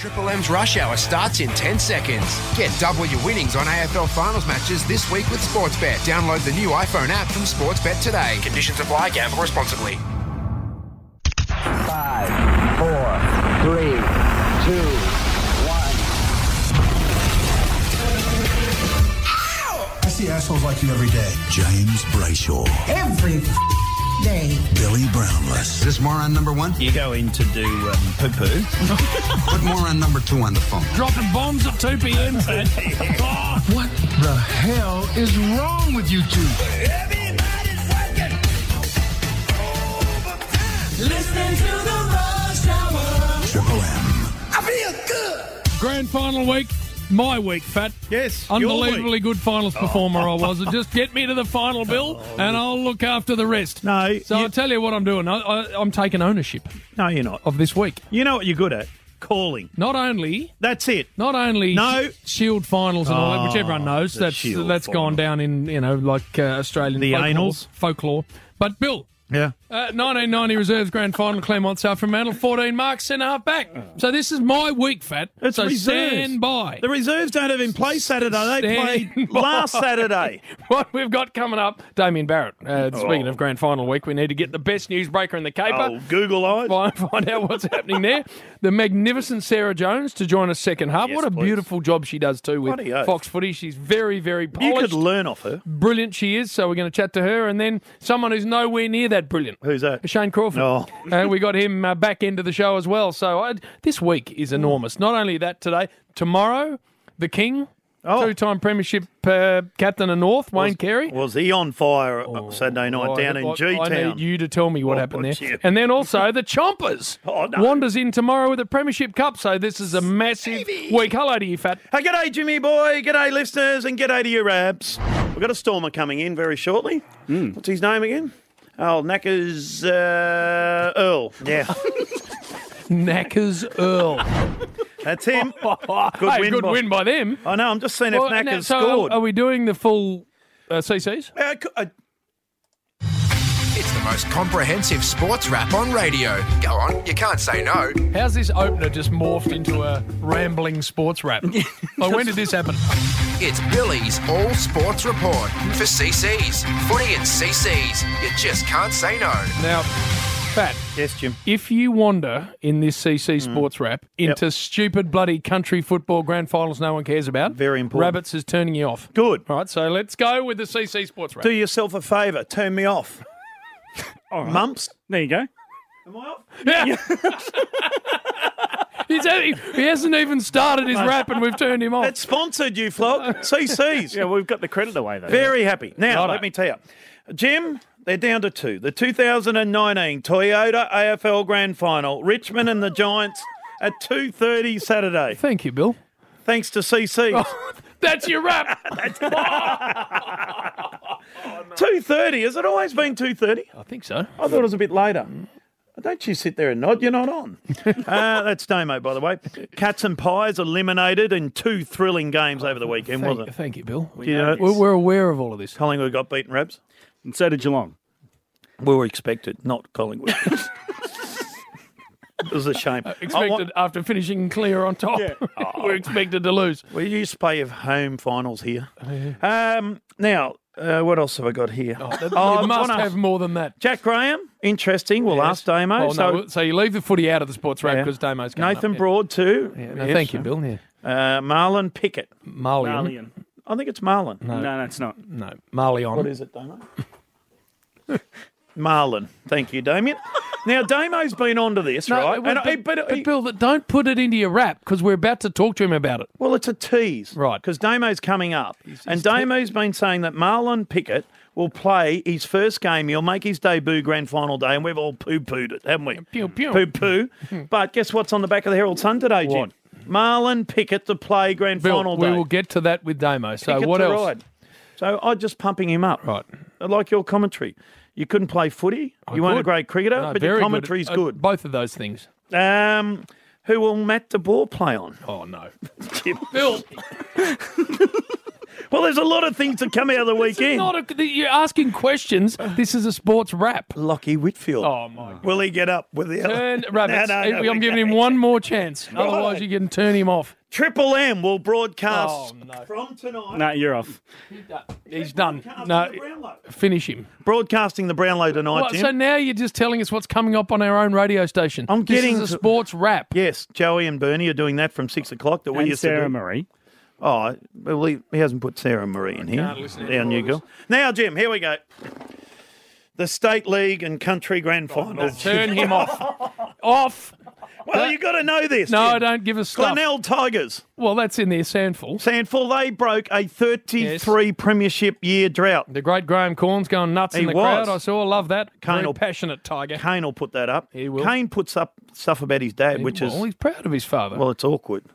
Triple M's Rush Hour starts in 10 seconds. Get double your winnings on AFL Finals matches this week with Sportsbet. Download the new iPhone app from Sportsbet today. Conditions apply. Gamble responsibly. 5, 4, 3, 2, 1. I see assholes like you every day. James Brayshaw. Every day. Billy Brownless. Is this moron number one? You go in to do poo-poo. Put moron number 2 on the phone. Dropping bombs at 2 p.m. What the hell is wrong with you two? Everybody's working overtime. Listening to the Rush Hour. Triple M. I feel good. Grand final week. My week, Fat. Yes, Unbelievably good finals performer I was. Just get me to the final, Bill, and I'll look after the rest. No. So I'll tell you what I'm doing. I'm taking ownership No, you're not. of this week. You know what you're good at? Calling. Not only That's it. No. Shield finals and all that, which everyone knows. the Shield That's gone down in, like Australian The anals. folklore. But, Bill, Yeah. 1990 Reserves Grand Final, Claremont South Fremantle, 14 marks, centre-half back. So this is my week, Fat. It's so reserves. stand by. The reserves don't have him play Saturday. They Stand played by. last Saturday. What we've got coming up, Damien Barrett. Speaking of Grand Final week, we need to get the best newsbreaker in the caper. Oh, Google eyes. Find out what's happening there. The magnificent Sarah Jones to join us second half. Yes, what a please. beautiful job she does too with Bloody oath. Fox Footy. She's very, very You polished. could learn off her. Brilliant she is, so we're going to chat to her. And then someone who's nowhere near that brilliant. Who's that? Shane Crawford. Oh. We got him back into the show as well. So this week is enormous. Not only that today, tomorrow, the King, two-time premiership captain of North, Wayne Carey. Was he on fire Saturday night down in I G-Town? need you to tell me what happened there. yeah. And then also the Chompers. Oh, no. Wanders in tomorrow with a premiership cup. So this is a massive week. Hello to you, Fat. Hey, g'day, Jimmy boy. G'day, listeners, and g'day to you, Rabs. We've got a stormer coming in very shortly. What's his name again? Oh, Knackers Earl. Yeah, Knackers Earl. that's him. Good win by them. I know, I'm just seeing if Well, Knackers so scored. Are we doing the full CCs? It's the most comprehensive sports wrap on radio. Go on, you can't say no. How's this opener just morphed into a rambling sports rap? When did this happen? It's Billy's All Sports Report for CCs. Footy and CCs. You just can't say no. Now, Fat, Yes, Jim. if you wander in this CC sports rap into stupid bloody country football grand finals no one cares about, Very important. Rabbits is turning you off. Good. All right, so let's go with the CC sports rap. Do yourself a favour. Turn me off. All right. Mumps. There you go. Am I off? Yeah. He hasn't even started his rap and we've turned him off. It's sponsored, you flog. CCs. Yeah, we've got the credit away, though. Very happy. Now, Righto. let me tell you. Jim, they're down to 2. The 2019 Toyota AFL Grand Final, Richmond and the Giants at 2:30 Saturday. Thank you, Bill. Thanks to CCs. That's your rap. 2:30. Has it always been 2:30? I think so. I thought it was a bit later. Don't you sit there and nod. You're not on. That's Damo, by the way. Cats and Pies eliminated in 2 thrilling games over the weekend, wasn't it? Thank you, Bill. You know, We're aware of all of this. Collingwood got beaten, Rabs. And so did Geelong. We were expected, not Collingwood. It was a shame. Expected after finishing clear on top. We're expected to lose. We used to play of home finals here. Now, what else have I got here? You must have more than that. Jack Graham, interesting. We'll ask Damo. Well, so you leave the footy out of the sports rap because Damo's coming Nathan up. Broad too. Yeah. No, thank you, Bill. Yeah. Marlon Pickett. Marlion. I think it's Marlon. No, it's not. No, Marlion. What is it, Damo? Marlon. Thank you, Damien. Now, Damo's been onto this, right? But Bill, don't put it into your rap because we're about to talk to him about it. Well, it's a tease. Right. Because Damo's coming up. And Damo's been saying that Marlon Pickett will play his first game. He'll make his debut grand final day, and we've all poo-pooed it, haven't we? Pew, pew. Poo-poo. But guess what's on the back of the Herald Sun today, Jim? What? Marlon Pickett to play grand Bill, final day. we will get to that with Damo. So Pickett what to else? ride. So I'm just pumping him up. Right. I like your commentary. You couldn't play footy. You weren't a great cricketer, No, but your very commentary's good. Both of those things. Who will Matt DeBoer play on? Oh, no. Bill. Well, there's a lot of things that come out of the weekend. You're asking questions. This is a sports rap. Lockie Whitfield. Oh, my God. Will he get up with the Rabbits. No, I'm giving him one more chance. Otherwise, you can turn him off. Triple M will broadcast from tonight. No, you're off. He's done. No, finish him. Broadcasting the Brownlow tonight, What, Jim. so now you're just telling us what's coming up on our own radio station. I'm getting This is a sports rap. Yes, Joey and Bernie are doing that from 6 o'clock. That we And used Sarah to do. Marie. Oh, well, he hasn't put Sarah Marie in here. can't listen Our new girl. Now, Jim, here we go. The State League and Country Grand Final. Turn him off. Off. Well, you got to know this. No, Jim. don't give us stuff. Glenelg Tigers. Well, that's in there, Sandful. Sandful, they broke a 33 premiership year drought. The great Graham Corns going nuts in He the was. crowd. I saw. Love that. Kane Very will- passionate Tiger. Kane will put that up. He will. Kane puts up stuff about his dad, which is... Well, he's proud of his father. Well, it's awkward.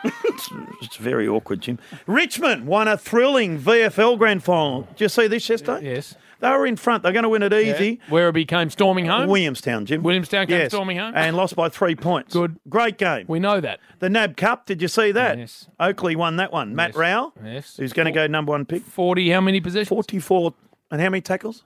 it's very awkward, Jim. Richmond won a thrilling VFL Grand Final. Did you see this yesterday? Yes. They were in front. They're going to win it easy. Werribee came storming home. Williamstown, Jim. Williamstown came storming home. And lost by 3 points. Good. Great game. We know that. The NAB Cup, did you see that? Yes. Oakley won that one. Matt Yes. Rowell, Yes. who's going to go number one pick. 40, how many possessions? 44. And how many tackles?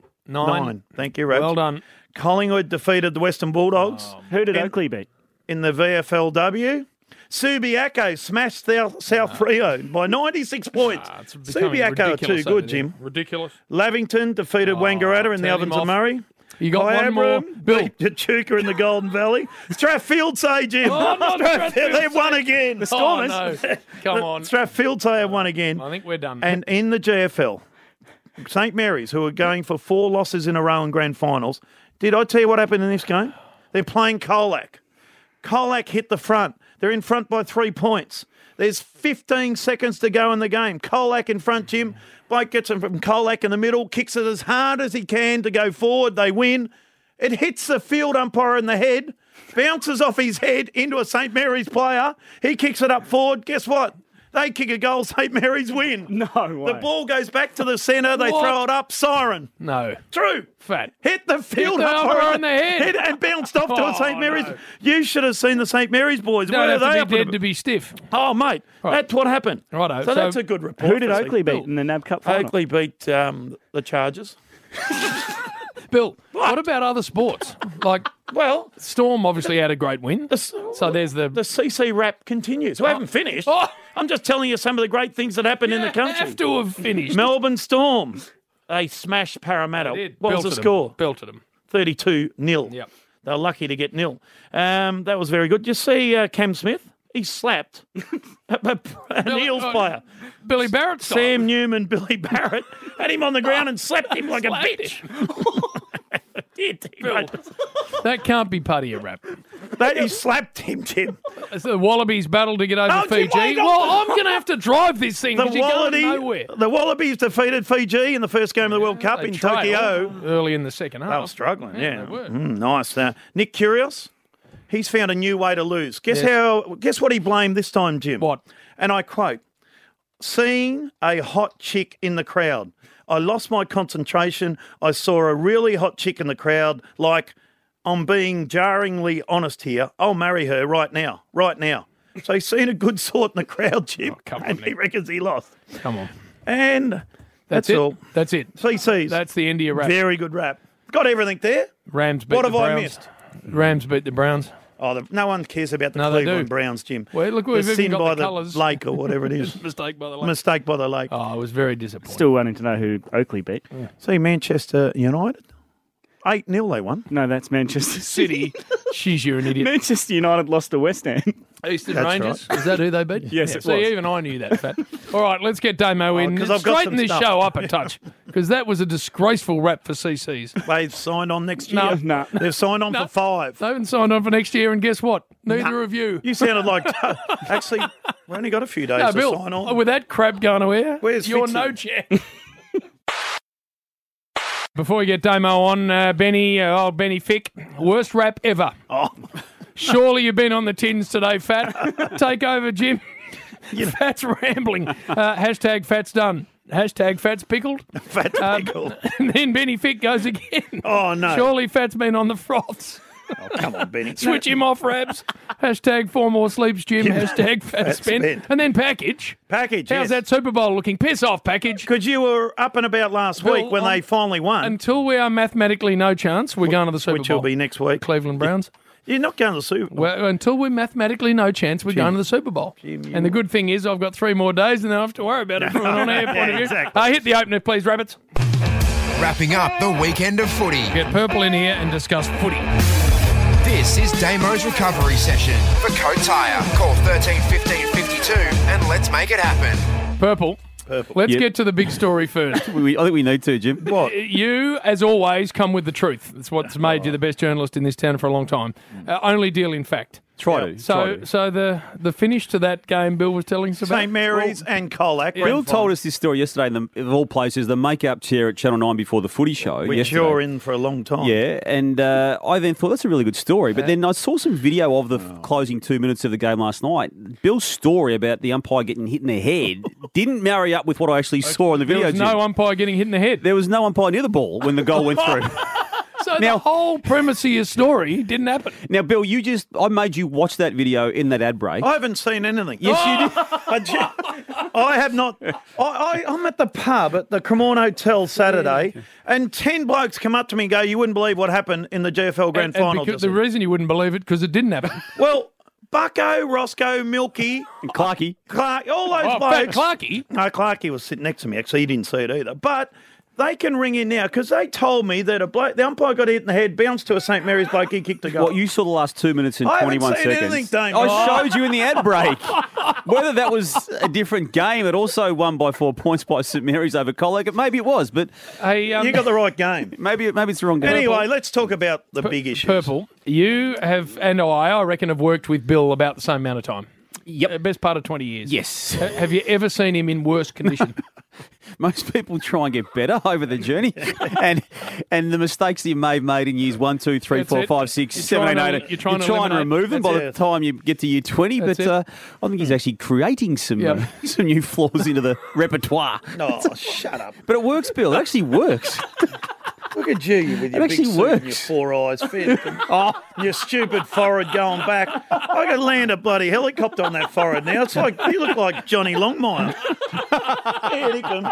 9. Thank you, Rab. Well done. Collingwood defeated the Western Bulldogs Who did In- Oakley beat? in the VFLW. Subiaco smashed South Rio by 96 points. It's becoming Subiaco are too ridiculous over good, there. Jim. Ridiculous. Lavington defeated Wangaratta in the turn him Ovens of off. Murray. You got one more. Kyabram Bill. beat Echuca in the Golden Valley. Strathfieldsay, Jim. Oh, not They've won again. The Oh, no. Come on. Strathfieldsay have won again. I think we're done. And in the GFL, St Mary's, who are going for 4 losses in a row in grand finals, did I tell you what happened in this game? They're playing Colac. Colac hit the front. They're in front by 3 points. There's 15 seconds to go in the game. Colac in front, Jim. Blake gets him from Colac in the middle, kicks it as hard as he can to go forward. They win. It hits the field umpire in the head, bounces off his head into a St Mary's player. He kicks it up forward. Guess what? They kick a goal, St Mary's win. No way. The ball goes back to the centre. They What? throw it up. Siren. No. True. Fat. Hit the field the umpire umpire in the head. Hit and bounced off to a Oh, St Mary's. no. You should have seen the St Mary's boys. Don't Where are have they to up be at dead the- to be stiff. Oh, mate, that's what happened. Righto, So so that's a good report. Who did for Oakley Bill. beat in the NAB Cup final? Oakley beat the Chargers. Bill, what about other sports? Like, Well, Storm obviously had a great win. the So there's the CC rap continues. We haven't finished. Oh. I'm just telling you some of the great things that happened in the country. have to have finished. Melbourne Storm. They smashed Parramatta. They did. What was the Belted 'em. score? Belted them. 32-0. Yep. They were lucky to get 0. That was very good. Did you see Cam Smith? He slapped an Eels player. Billy Barrett style. Sam Newman, Billy Barrett, had him on the ground and slapped him like a Slapped bitch. Did he, Bill, mate? that can't be part of your rap. He slapped him, Jim. It's the Wallabies battle to get over Oh, Jim, Fiji. wait, Well, I'm going to have to drive this thing because you're going nowhere. The Wallabies defeated Fiji in the first game of the World Cup They in trailed Tokyo. early in the second half. They were struggling, yeah. they were. Nice. Nick Kyrgios, he's found a new way to lose. Guess Yes. Guess what he blamed this time, Jim? What? And I quote, seeing a hot chick in the crowd. I lost my concentration. I saw a really hot chick in the crowd. Like, I'm being jarringly honest here. I'll marry her right now. Right now. So he's seen a good sort in the crowd, Jim. come on, and he Nick. reckons he lost. Come on. And that's it. all. That's it. CC's. That's the end of your rap. Very good rap. Got everything there. Rams beat What the have I Browns. missed? Rams beat the Browns. Oh, no one cares about the No, they Cleveland do. Browns, Jim. Well, look, the we've even sin got by the the colours. lake or whatever it is. Mistake by the lake. Mistake by the lake. Oh, I was very disappointed. Still wanting to know who Oakley beat. See, Manchester United, 8-0 they won. No, that's Manchester City. City. Sheesh, you're an idiot. Manchester United lost to West Ham. Eastern That's Rangers. Is that who they beat? Yes, it See, was. even I knew that, Fat. All right, let's get Damo in. 'cause I've got Straighten some this stuff. show up a touch because that was a disgraceful rap for CC's. They've signed on next year. No. No. They've signed on for 5. They haven't signed on for next year, and guess what? Neither of you. You sounded like... Actually, we only got a few days No, to Bill, sign on. with that crap going away, Where's you're Fitzy? no chance. Before we get Damo on, Benny Fick, worst rap ever. Oh, Surely you've been on the tins today, Fat. Take over, Jim. Fat's rambling. Hashtag Fat's done. Hashtag Fat's pickled. fat pickle. And then Benny Fick goes again. Oh, no. Surely Fat's been on the froths. Oh, come on, Benny. Switch him off, Rabs. Hashtag 4 more sleeps, Jim. Hashtag fat spend. spend. And then package. Package, How's yes. that Super Bowl looking? Piss off, package. Because you were up and about last Bill, week when they finally won, Until we are mathematically no chance, we're going to the Super which Bowl. will be next week. Cleveland Browns. You're not going to the Super Bowl. Well, until we're mathematically no chance, we're going to the Super Bowl. And the good thing is I've got 3 more days and then I don't have to worry about it from an on-air point of view. Exactly. Hit the opener, please, Rabbits. Wrapping up the weekend of footy. Get Purple in here and discuss footy. This is Damo's recovery session for Coat Tyre. Call 13 15 52 and let's make it happen. Purple. Let's get to the big story first. I think we need to, Jim. What? You, as always, come with the truth. That's what's made you the best journalist in this town for a long time. Only deal in fact. Try to. So the finish to that game Bill was telling us about? St Mary's and Colac. Bill told us this story yesterday, of all places, the make-up chair at Channel 9 before the footy show. Which yesterday. you're in for a long time. Yeah, and I then thought, that's a really good story. But then I saw some video of the closing 2 minutes of the game last night. Bill's story about the umpire getting hit in the head didn't marry up with what I actually saw in the video, There was Jim. no umpire getting hit in the head. There was no umpire near the ball when the goal went through. So the whole premise of your story didn't happen. Now, Bill, I made you watch that video in that ad break. I haven't seen anything. Yes, you did. I have not. I'm at the pub at the Cremorne Hotel Saturday, and 10 blokes come up to me and go, "You wouldn't believe what happened in the GFL Grand Final." Because the reason you wouldn't believe it, because it didn't happen. Well, Bucko, Roscoe, Milky, and Clarkey, all those Oh, blokes. Clarkey? No, Clarkey was sitting next to me. Actually, he didn't see it either. But they can ring in now because they told me that the umpire got hit in the head, bounced to a St Mary's bloke, he kicked a goal. What, you saw the last 2 minutes and I haven't 21 seen seconds. anything, Dame. I showed you in the ad break. Whether that was a different game, it also won by 4 points by St Mary's over Colac. Maybe it was, but you got the right game. Maybe it's the wrong game. Anyway, let's talk about the big issues. Purple, you have, and I reckon, have worked with Bill about the same amount of time. Yep. Best part of 20 years. Yes. Have you ever seen him in worse condition? Most people try and get better over the journey, and the mistakes that you may have made in years 1, 2, 3, That's 4, it. 5, 6, You're 7, 8, trying 8. to- You're trying to trying to eliminate. remove them by That's the it. time you get to year 20, That's but I think he's actually creating some some new flaws into the repertoire. No, shut up. But it works, Bill. It actually works. Look at you with your It big actually suit and your works. 4 eyes fit. Your stupid forehead going back. I could land a bloody helicopter on that forehead now. It's like you look like Johnny Longmire. Fair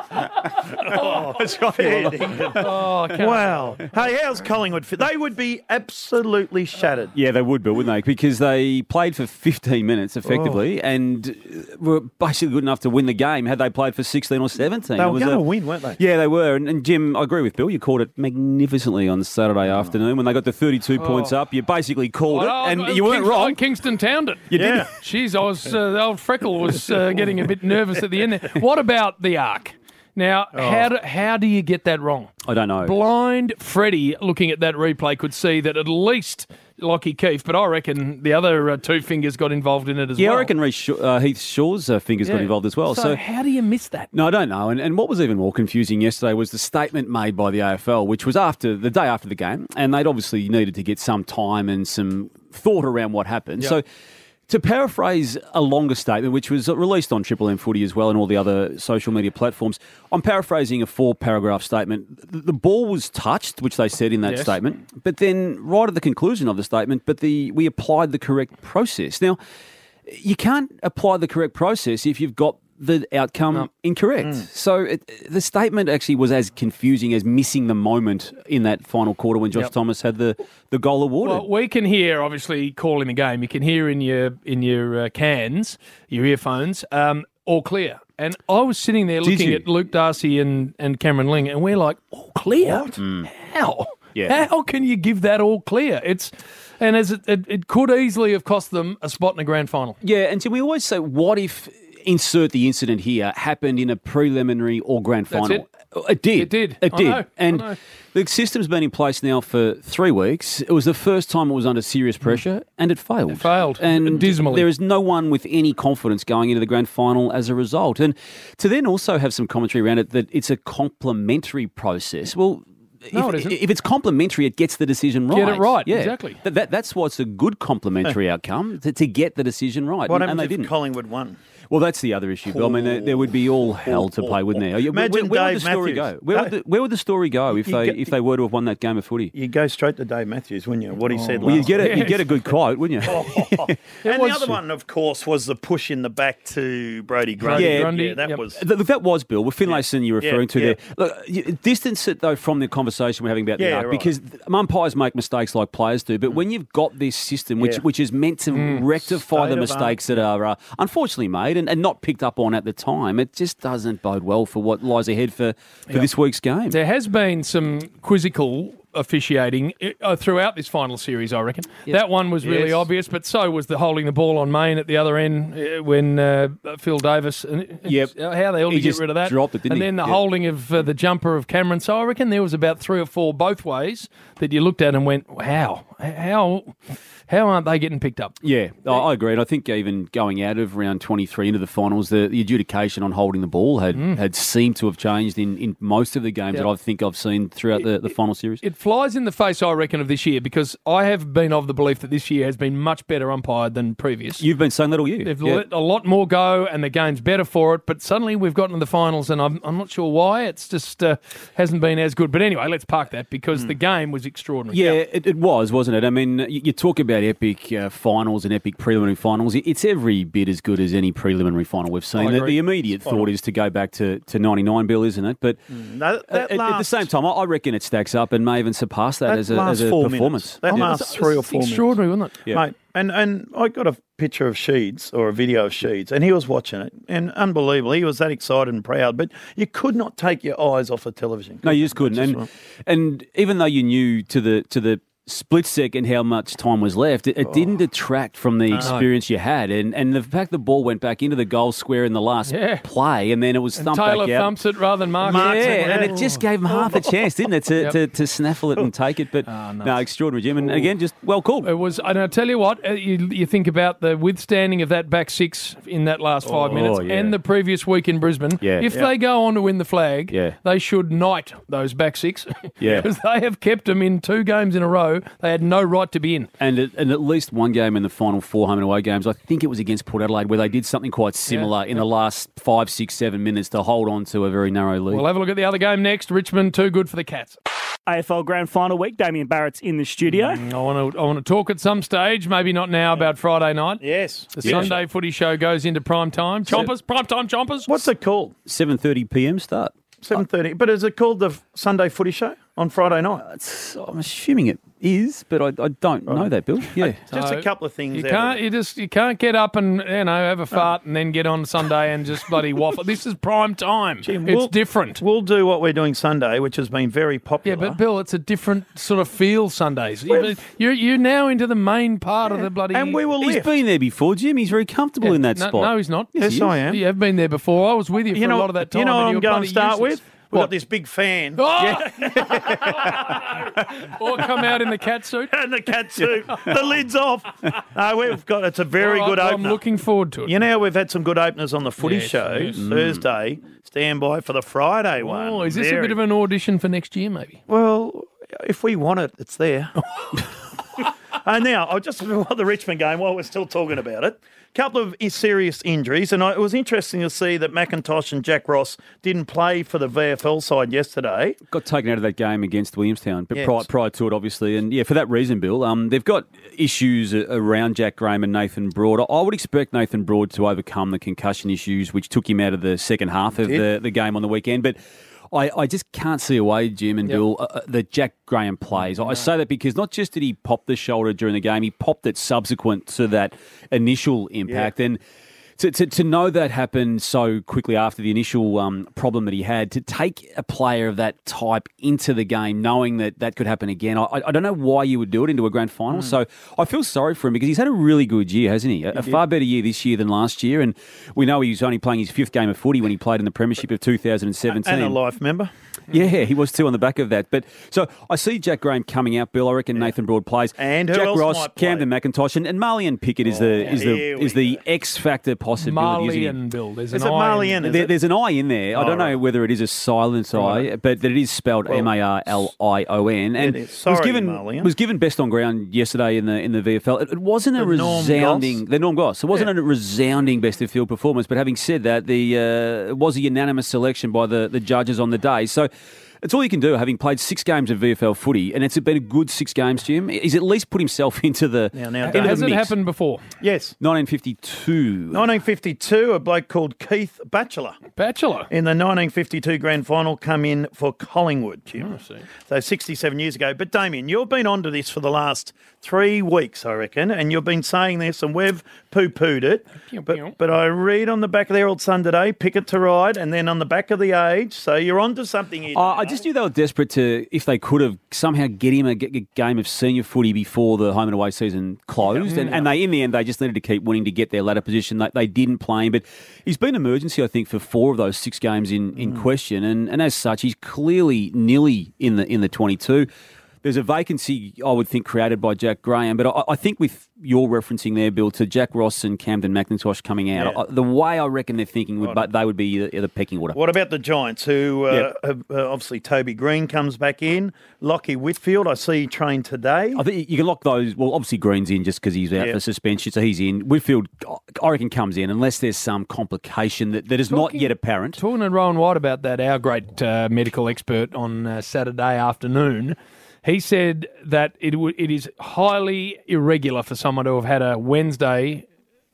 dinkum. Fair dinkum. Wow. Hey, how's Collingwood fit? They would be absolutely shattered. Yeah, they would, Bill, wouldn't they? Because they played for 15 minutes, effectively, and were basically good enough to win the game had they played for 16 or 17. They It were was going to win, weren't they? Yeah, they were. And Jim, I agree with Bill. You called it magnificently on Saturday afternoon when they got the 32 points up. You basically called it, and you weren't wrong. Kingston towned it. You did. Jeez, I was the old Freckle was getting a bit nervous at the end there. What about the arc? Now, how do you get that wrong? I don't know. Blind Freddie, looking at that replay, could see that at least Lockie Keefe, but I reckon the other 2 fingers got involved in it as well. Yeah, I reckon Heath Shaw's fingers got involved as well. So how do you miss that? No, I don't know. And what was even more confusing yesterday was the statement made by the AFL, which was the day after the game, and they'd obviously needed to get some time and some thought around what happened. Yep. So to paraphrase a longer statement, which was released on Triple M Footy as well and all the other social media platforms, I'm paraphrasing a 4-paragraph statement. The ball was touched, which they said in that statement, but then right at the conclusion of the statement, we applied the correct process. Now, you can't apply the correct process if you've got the outcome incorrect. So the statement actually was as confusing as missing the moment in that final quarter when Josh Thomas had the goal awarded. Well, we can hear, obviously, calling the game. You can hear in your cans, your earphones, all clear. And I was sitting there looking at Luke Darcy and Cameron Ling, and we're like, all clear? What? How? Yeah. How can you give that all clear? And as it could easily have cost them a spot in a grand final. Yeah, and so we always say, what if, insert the incident here, happened in a preliminary or grand That's final? it. It did. It did. It I did. know. I And know. the system's been in place now for 3 weeks. It was the first time it was under serious pressure, and it failed. It failed. And Dismally. there is no one with any confidence going into the grand final as a result. And to then also have some commentary around it that it's a complementary process. Well, No, it isn't. if it's complementary, it gets the decision right. Get it right, Yeah. exactly. That's what's a good complementary outcome, to get the decision right. What and happens they if didn't. Collingwood won? Well, that's the other issue, Bill. I mean, there would be all hell to play, wouldn't there? Imagine where would Dave the story Matthews. go? Where would the story go if they were to have won that game of footy? You go straight to Dave Matthews, wouldn't you? What he said Well, last you'd get a good quote, wouldn't you? And the other one, of course, was the push in the back to Brody Grundy. Yeah, that was... Look, that was, Bill, with Finlayson you're referring to there. Look, distance it, though, from the conversation we're having about the arc, because umpires make mistakes like players do, but when you've got this system, which is meant to rectify the mistakes that are unfortunately made and not picked up on at the time, it just doesn't bode well for what lies ahead for this week's game. There has been some quizzical officiating throughout this final series, I reckon. Yes. That one was really obvious, but so was the holding the ball on Main at the other end when Phil Davis... How the hell did he get rid of that? Dropped it, didn't and he? then the holding of the jumper of Cameron. So I reckon there was about 3 or 4 both ways that you looked at and went, wow, how aren't they getting picked up? Yeah, I agree. And I think even going out of round 23 into the finals, the adjudication on holding the ball had seemed to have changed in most of the games that I think I've seen throughout the final series. It flies in the face, I reckon, of this year, because I have been of the belief that this year has been much better umpired than previous. You've been saying that all year. They've let a lot more go, and the game's better for it, but suddenly we've gotten to the finals, and I'm not sure why. It's just hasn't been as good. But anyway, let's park that, because the game was extraordinary. Yeah, it was, wasn't it? I mean, you talk about epic finals and epic preliminary finals. It's every bit as good as any preliminary final we've seen. The immediate thought is to go back to 99, Bill, isn't it? But at the same time, I reckon it stacks up and may even surpass that as a performance. That lasts 3 or 4 minutes. Extraordinary, wasn't it? Yeah. Mate, and I got a picture of Sheeds, or a video of Sheeds, and he was watching it, and unbelievable. He was that excited and proud, but you could not take your eyes off the television. No, you just couldn't. And even though you knew to the split second how much time was left, it didn't detract from the experience you had. And the fact the ball went back into the goal square in the last play, and then it was thumped Taylor back out. thumps it rather than Mark. And it just gave him half a chance, didn't it, to snaffle it and take it. But no, extraordinary, Jim. And again, just well called. It was, and I tell you what, you think about the withstanding of that back six in that last 5 minutes and the previous week in Brisbane. If they go on to win the flag, they should knight those back six. Because they have kept them in 2 games in a row. They had no right to be in. And at least one game in the final 4 home and away games, I think it was against Port Adelaide, where they did something quite similar in the last 5, 6, 7 minutes to hold on to a very narrow lead. We'll have a look at the other game next. Richmond, too good for the Cats. AFL Grand Final week. Damien Barrett's in the studio. I want to talk at some stage, maybe not now, about Friday night. Yes. The Sunday footy show goes into prime time. Prime time chompers. What's it called? 7:30 p.m. start. 7:30. But is it called the Sunday footy show on Friday night? I'm assuming it is, but I don't know that, Bill. Yeah. Just a couple of things. You can't get up and have a fart and then get on Sunday and just bloody waffle. This is prime time. It's different. We'll do what we're doing Sunday, which has been very popular. Yeah, but Bill, it's a different sort of feel Sundays. You're now into the main part of the bloody. And we will He's been there before, Jim. He's very comfortable in that spot. No, he's not. Yes, I am. You have been there before. I was with you for a lot of that time. You know what I'm going to start useless. with? We've got this big fan. Oh! Or come out in the cat suit. And the cat suit. The lid's off. No, it's a very good opener. I'm looking forward to it. You know, we've had some good openers on the footy show Thursday. Stand by for the Friday one. Oh, is this a bit of an audition for next year, maybe? Well, if we want it, it's there. Now, I'll just about the Richmond game while we're still talking about it. Couple of serious injuries, and it was interesting to see that McIntosh and Jack Ross didn't play for the VFL side yesterday. Got taken out of that game against Williamstown, but prior to it, obviously. And, for that reason, Bill, they've got issues around Jack Graham and Nathan Broad. I would expect Nathan Broad to overcome the concussion issues, which took him out of the second half of the game on the weekend. But I just can't see a way, Jim and Bill, that Jack Graham plays. I say that because not just did he pop the shoulder during the game, he popped it subsequent to that initial impact. And to know that happened so quickly after the initial problem that he had, to take a player of that type into the game, knowing that could happen again, I don't know why you would do it into a grand final. So I feel sorry for him because he's had a really good year, hasn't he? A far better year this year than last year. And we know he was only playing his 5th game of footy when he played in the Premiership of 2017. And a life member. Yeah, he was too on the back of that. But so I see Jack Graham coming out, Bill. I reckon Nathan Broad plays. And who Jack else Ross, might play? Camden McIntosh, and Marlian Pickett is the X factor possibility, isn't Marlian, Bill. There's an Is it I. Marlian? There's an I in there. I don't know whether it is a silent I, but that it is spelled Marlion. And It is. Sorry, Marlian. was given best on ground yesterday in the VFL. It wasn't a resounding the Norm Goss. It wasn't a resounding best of field performance. But having said that, it was a unanimous selection by the judges on the day. So. It's all you can do, having played 6 games of VFL footy, and it's been a good 6 games, Jim. He's at least put himself into the Has it happened before? Yes. 1952. 1952, a bloke called Keith Batchelor. In the 1952 grand final, come in for Collingwood, Jim. So 67 years ago. But, Damien, you've been onto this for the last 3 weeks, I reckon, and you've been saying this, and we've poo-pooed it. But I read on the back of the Herald Sun today, pick it to ride, and then on the back of the Age, so you're onto something here. I just knew they were desperate to, if they could have, somehow get him a game of senior footy before the home and away season closed. And they, in the end, they just needed to keep winning to get their ladder position. They didn't play him, but he's been emergency, I think, for 4 of those 6 games in question. And as such, he's clearly nearly in the 22. There's a vacancy, I would think, created by Jack Graham. But I think with your referencing there, Bill, to Jack Ross and Camden McIntosh coming out, the way I reckon they're thinking, they would be the pecking order. What about the Giants, who have, obviously Toby Green comes back in, Lockie Whitfield, I see trained today. I think you can lock those. Well, obviously Green's in just because he's out for suspension, so he's in. Whitfield, I reckon, comes in unless there's some complication that is not yet apparent. Talking to Rowan White about that, our great medical expert on Saturday afternoon, he said that it is highly irregular for someone to have had a Wednesday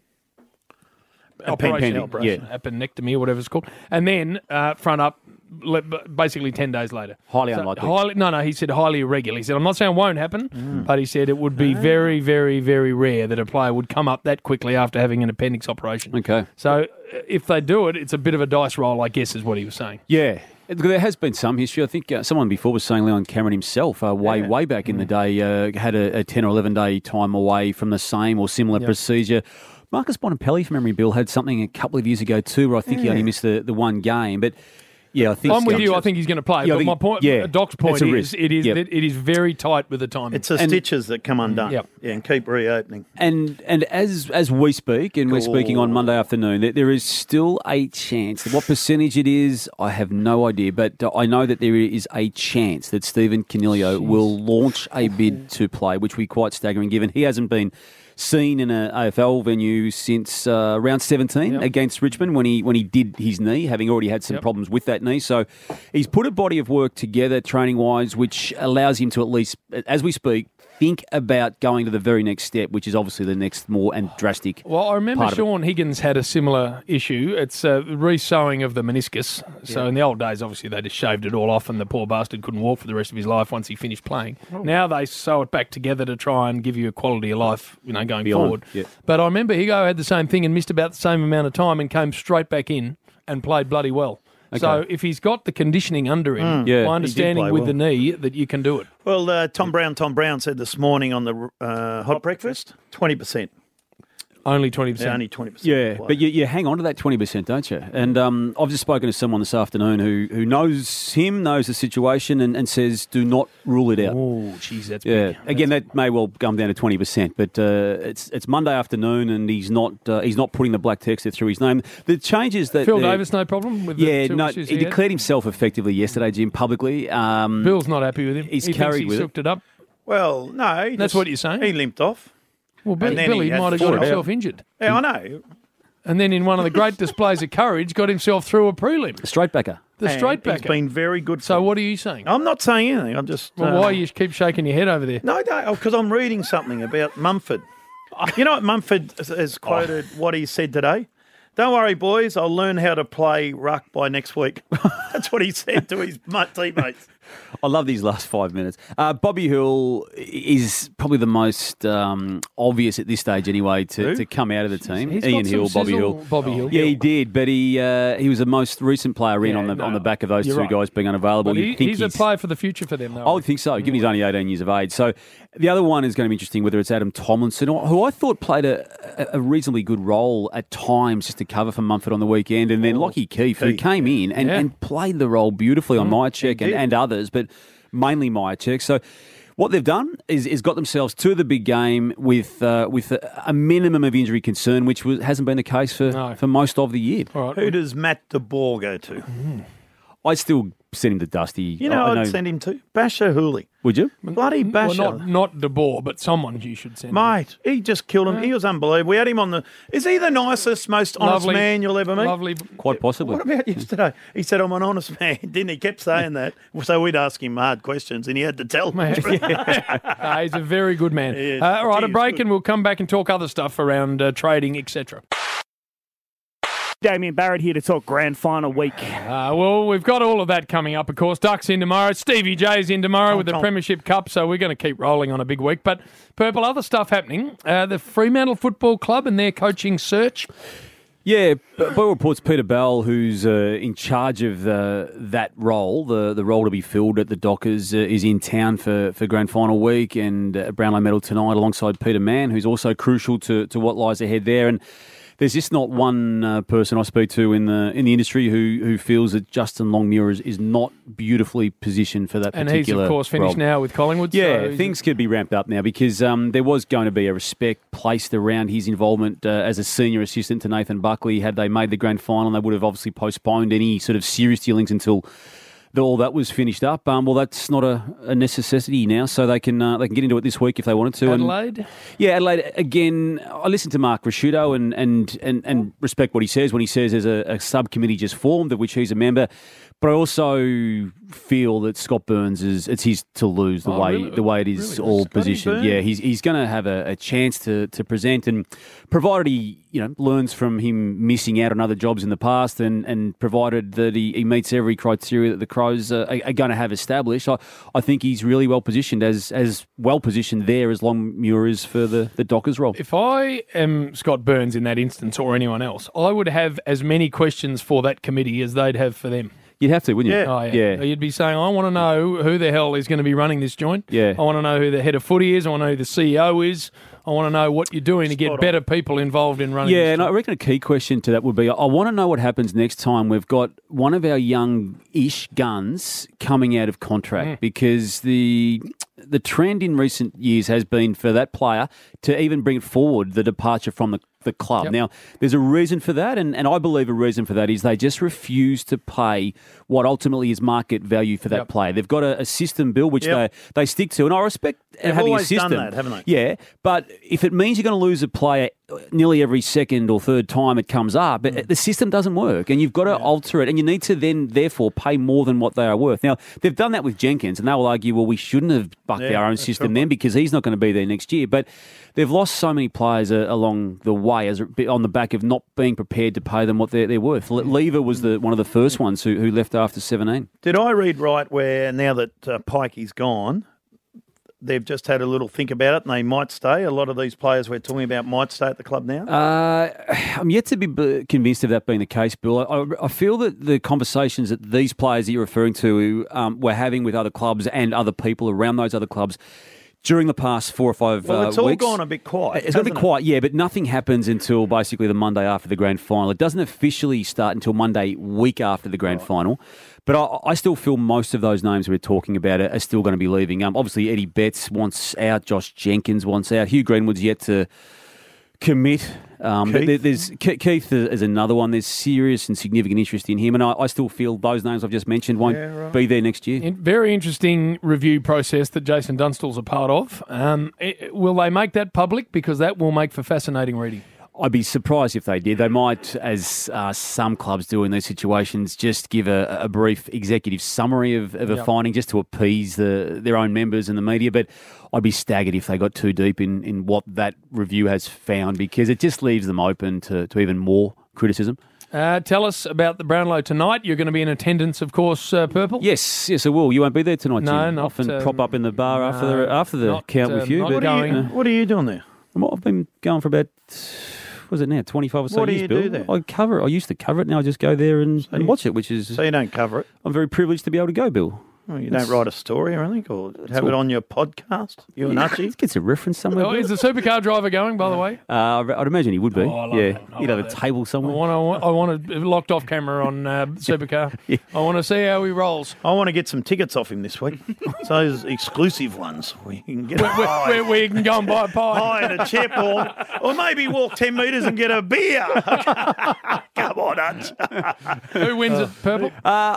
operation, appendectomy or whatever it's called, and then front up basically 10 days later. Highly unlikely. No, he said highly irregular. He said, I'm not saying it won't happen, but he said it would be very, very, very rare that a player would come up that quickly after having an appendix operation. Okay. So if they do it, it's a bit of a dice roll, I guess, is what he was saying. Yeah. There has been some history. I think someone before was saying Leon Cameron himself, way back in the day, had a 10 or 11-day time away from the same or similar procedure. Marcus Bonampelli, from memory, Bill, had something a couple of years ago too, where I think he only missed the one game. But yeah, I think I'm with you. I think he's going to play. But my point, Doc's point is, it is very tight with the timing. It's the stitches that come undone. And keep reopening. And as we speak, and we're speaking on Monday afternoon, that there is still a chance. What percentage it is, I have no idea, but I know that there is a chance that Stephen Caniglio will launch a bid to play, which would be quite staggering, given he hasn't been seen in an AFL venue since round 17 against Richmond when he did his knee, having already had some problems with that knee. So he's put a body of work together training-wise, which allows him to at least, as we speak, think about going to the very next step, which is obviously the next more and drastic. Well, I remember Sean Higgins had a similar issue. It's re-sewing of the meniscus. So in the old days, obviously, they just shaved it all off and the poor bastard couldn't walk for the rest of his life once he finished playing. Now they sew it back together to try and give you a quality of life, going forward. But I remember Higo had the same thing and missed about the same amount of time and came straight back in and played bloody well. Okay. So if he's got the conditioning under him, my understanding with the knee that you can do it. Well, Tom Brown said this morning on the Hot Breakfast, 20%. Only 20%. Yeah, only 20%. Yeah, but you hang on to that 20%, don't you? And I've just spoken to someone this afternoon who knows him, knows the situation, and says do not rule it out. Oh, geez, that's big. Again, that may well come down to 20%, but it's Monday afternoon, and he's not putting the black texter through his name. The changes that Phil Davis, no problem with the two issues he declared himself effectively yesterday, Jim, publicly. Bill's not happy with him. He carried with it up. Well, no, that's what you're saying. He limped off. Well, Billy might have got himself injured. Yeah, I know. And then in one of the great displays of courage, got himself through a prelim. The straight backer. He's been very good. So what are you saying? I'm not saying anything. I'm just... Well, why you keep shaking your head over there? No, because I'm reading something about Mumford. You know what Mumford has quoted what he said today? Don't worry, boys, I'll learn how to play ruck by next week. That's what he said to his teammates. I love these last 5 minutes. Bobby Hill is probably the most obvious at this stage anyway to come out of the team. Ian Hill, Bobby Hill. Yeah, he did, but he was the most recent player in on the back of those two guys being unavailable. He's a player for the future for them, though. I would think so, given he's only 18 years of age. So the other one is going to be interesting, whether it's Adam Tomlinson, who I thought played a reasonably good role at times just to cover for Mumford on the weekend, and then Lockie Keefe, who came in and played the role beautifully on my check and others, but mainly my check. So What they've done is got themselves to the big game with a minimum of injury concern, which hasn't been the case for most of the year. All right. Who does Matt de Boer go to? I'd still send him to Dusty. You know, I'd send him to Basher Hooley. Would you? Bloody Basher. Well, not De Boer, but someone you should send. Mate, he just killed him. He was unbelievable. We had him on the... Is he the nicest, most honest man you'll ever meet? Lovely. Quite possibly. What about yesterday? He said, I'm an honest man, didn't he? Kept saying that. So we'd ask him hard questions and he had to tell them. He's a very good man. is. All right, He a is break good. and we'll come back and talk other stuff around trading, etc. Damien Barrett here to talk grand final week. Well, we've got all of that coming up, of course. Ducks in tomorrow. Stevie J's in tomorrow with the Premiership Cup, so we're going to keep rolling on a big week. But, Purple, other stuff happening. The Fremantle Football Club and their coaching search. Yeah, by reports, Peter Bell, who's in charge of that role, the role to be filled at the Dockers, is in town for grand final week and Brownlow medal tonight alongside Peter Mann, who's also crucial to what lies ahead there. And there's just not one person I speak to in the industry who feels that Justin Longmuir is not beautifully positioned for that particular And he's, of course, finished role. now with Collingwood. Yeah, so things could be ramped up now because there was going to be a respect placed around his involvement as a senior assistant to Nathan Buckley. Had they made the grand final, they would have obviously postponed any sort of serious dealings until all that was finished up. Well, that's not a necessity now, so they can get into it this week if they wanted to. Adelaide? Yeah, Adelaide. Again, I listened to Mark Rasciuto and respect what he says when he says there's a subcommittee just formed of which he's a member. But I also feel that Scott Burns it's his to lose the way it is all positioned. Yeah, he's going to have a chance to present, and provided he learns from him missing out on other jobs in the past, and provided that he meets every criteria that the Crows are going to have established, I think he's really well positioned as well positioned there as Longmuir is for the Dockers role. If I am Scott Burns in that instance or anyone else, I would have as many questions for that committee as they'd have for them. You'd have to, wouldn't you? Yeah. Oh, yeah. You'd be saying, I want to know who the hell is going to be running this joint. Yeah. I want to know who the head of footy is. I want to know who the CEO is. I want to know what you're doing to get better people involved in running this and I joint. reckon a key question to that would be, I want to know what happens next time we've got one of our young-ish guns coming out of contract because the trend in recent years has been for that player to even bring forward the departure from the club. Yep. Now, there's a reason for that, and I believe a reason for that is they just refuse to pay what ultimately is market value for that player. They've got a system, Bill, which they stick to, and I respect They've having a always system. done that, haven't they? Yeah, but if it means you're going to lose a player nearly every second or third time it comes up, the system doesn't work, and you've got to alter it, and you need to then, therefore, pay more than what they are worth. Now, they've done that with Jenkins, and they will argue, well, we shouldn't have bucked our own system then because he's not going to be there next year. But they've lost so many players along the way on the back of not being prepared to pay them what they're worth. Lever was one of the first ones who left after 17. Did I read right where now that Pikey's gone, they've just had a little think about it and they might stay? A lot of these players we're talking about might stay at the club now? I'm yet to be convinced of that being the case, Bill. I feel that the conversations that these players that you're referring to were having with other clubs and other people around those other clubs during the past 4 or 5 well, it's all weeks. gone a bit quiet. It's going to be quiet, yeah, but nothing happens until basically the Monday after the grand final. It doesn't officially start until Monday week after the grand final. But I still feel most of those names we're talking about are still going to be leaving. Obviously, Eddie Betts wants out. Josh Jenkins wants out. Hugh Greenwood's yet to commit. Keith is another one. There's serious and significant interest in him, and I still feel those names I've just mentioned won't be there next year. Very interesting review process that Jason Dunstall's a part of. Will they make that public? Because that will make for fascinating reading. I'd be surprised if they did. They might, as some clubs do in these situations, just give a brief executive summary of a finding just to appease their own members and the media. But I'd be staggered if they got too deep in what that review has found because it just leaves them open to even more criticism. Tell us about the Brownlow tonight. You're going to be in attendance, of course, Purple. Yes, I will. You won't be there tonight, No, Jim. not, Often prop up in the bar after the count with you. Not going. What are you doing there? I've been going for about... What is it now? 25 or so What do years, you Bill. do there? I cover it. I used to cover it. Now I just go there and watch it, which is... So you don't cover it? I'm very privileged to be able to go, Bill. Well, you don't write a story or anything, or have it on your podcast, you and Archie? Gets a reference somewhere. Oh, is the supercar driver going, by the way? I'd imagine he would be. Oh, I love yeah, it. he'd have a table somewhere. I want a locked off camera on supercar. Yeah. I want to see how he rolls. I want to get some tickets off him this week. Those exclusive ones where you can get Where you can go and buy a pie. pie and a chip, or maybe walk 10 metres and get a beer. Come on, Arch. Who wins it, Purple?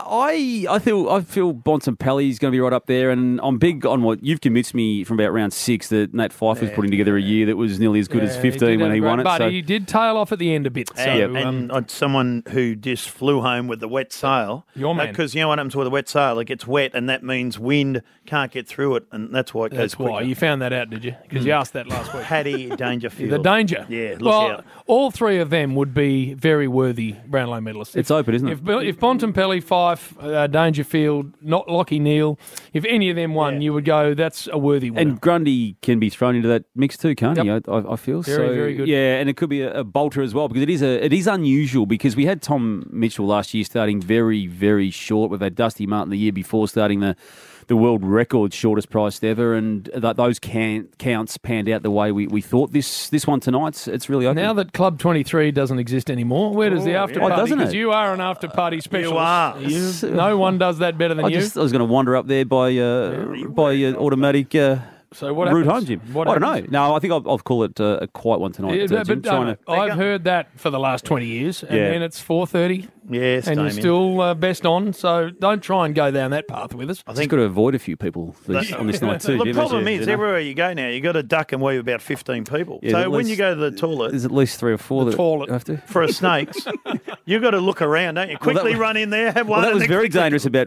I feel Bontempelli's going to be right up there, and I'm big on what you've convinced me from about round 6 that Nat Fyfe was putting together a year that was nearly as good as 15 when he won it. But So he did tail off at the end a bit. So, And someone who just flew home with the wet sail. Your man. Because you know what happens with a wet sail? It gets wet, and that means wind can't get through it, and that's why it goes that's why. quicker. You found that out, did you? Because you asked that last week. Paddy Dangerfield. The danger. Yeah, look well, out. all three of them would be very worthy Brownlow medalists. It's open, isn't it? If Bontempelli, Fyfe, Dangerfield, not Lockie Neal, if any of them won, you would go, that's a worthy winner. And Grundy can be thrown into that mix too, can't he? Yep. I feel Very, very good. Yeah, and it could be a bolter as well because it is unusual because we had Tom Mitchell last year starting very, very short. We've had Dusty Martin the year before starting the world record shortest priced ever, and those counts panned out the way we thought. This one tonight's it's really open. Now that Club 23 doesn't exist anymore, where does the after party? doesn't it? Because you are an after party specialist. You are. No one does that better than I you. was going to wander up there by automatic. So what route happens? home, Jim. What I don't happens? know. No, I think I'll call it a quiet one tonight. Yeah, Jim, but I've heard that for the last 20 years, and Yeah. then it's 4:30, Yes, and you're Damien. still best on. So don't try and go down that path with us. I think got to avoid a few people on this night too. The Jim, problem as you is, know. everywhere you go now, you got to duck and weave about 15 people. Yeah, so at when least- you go to the toilet there's at least 3 or 4 that toilet. have to. for a snakes, you got to look around, don't you? Quickly was- run in there, have one. Well, that and was then very quickly- dangerous about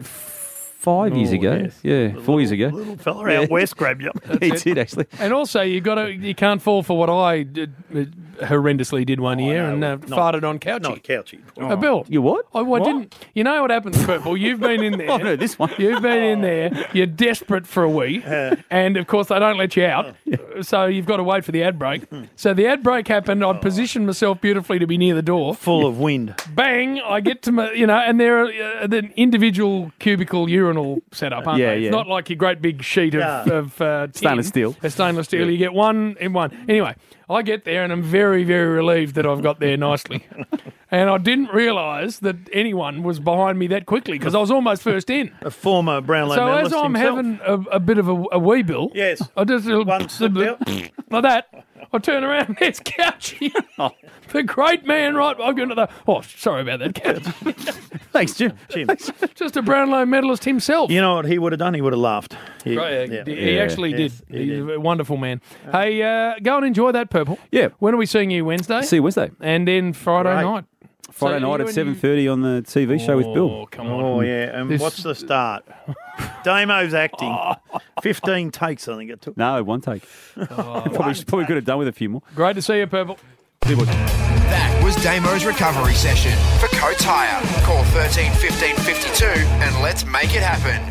5 years ago. yes. Yeah, 4 years ago. Little fella out west grabbed you. He did actually. And also, you can't fall for what I did, horrendously did one year and farted on Couchy. Not Couchy. Bill. You what? I didn't. You know what happens, Purple? You've been in there. Oh no, this one. You've been in there. You're desperate for a wee, and of course they don't let you out. So you've got to wait for the ad break. So the ad break happened. I'd positioned myself beautifully to be near the door. Full of wind. Bang! I get to my, and there are the individual cubicle urinal setup, aren't Yeah, they? yeah. It's not like your great big sheet of tin. Stainless steel. A stainless steel. You get one in one. Anyway, I get there and I'm very, very relieved that I've got there nicely. And I didn't realise that anyone was behind me that quickly because I was almost first in. A former Brownlow So medalist as I'm himself. having a bit of a wee, Bill, Yes. I just One step out. like that. I turn around, there's Couchy. The great man, right? I go into the. Oh, sorry about that, Couchy. Thanks, Jim. Jim. Just a Brownlow medalist himself. You know what he would have done? He would have laughed. He, Right, yeah. He actually did. Yes, he He's did. a wonderful man. Hey, go and enjoy that, Purple. Yeah. When are we seeing you? Wednesday? See you Wednesday. And then Friday Great. night. Friday So night you at and you- 7:30 on the TV show with Oh, Bill. come on. Oh, yeah. And This- what's the start? Damo's acting. 15 takes, I think it took. No, one take. Probably could have done with a few more. Great to see you, Purple. That was Damo's recovery session. For Coates Hire, call 13 15 52 and let's make it happen.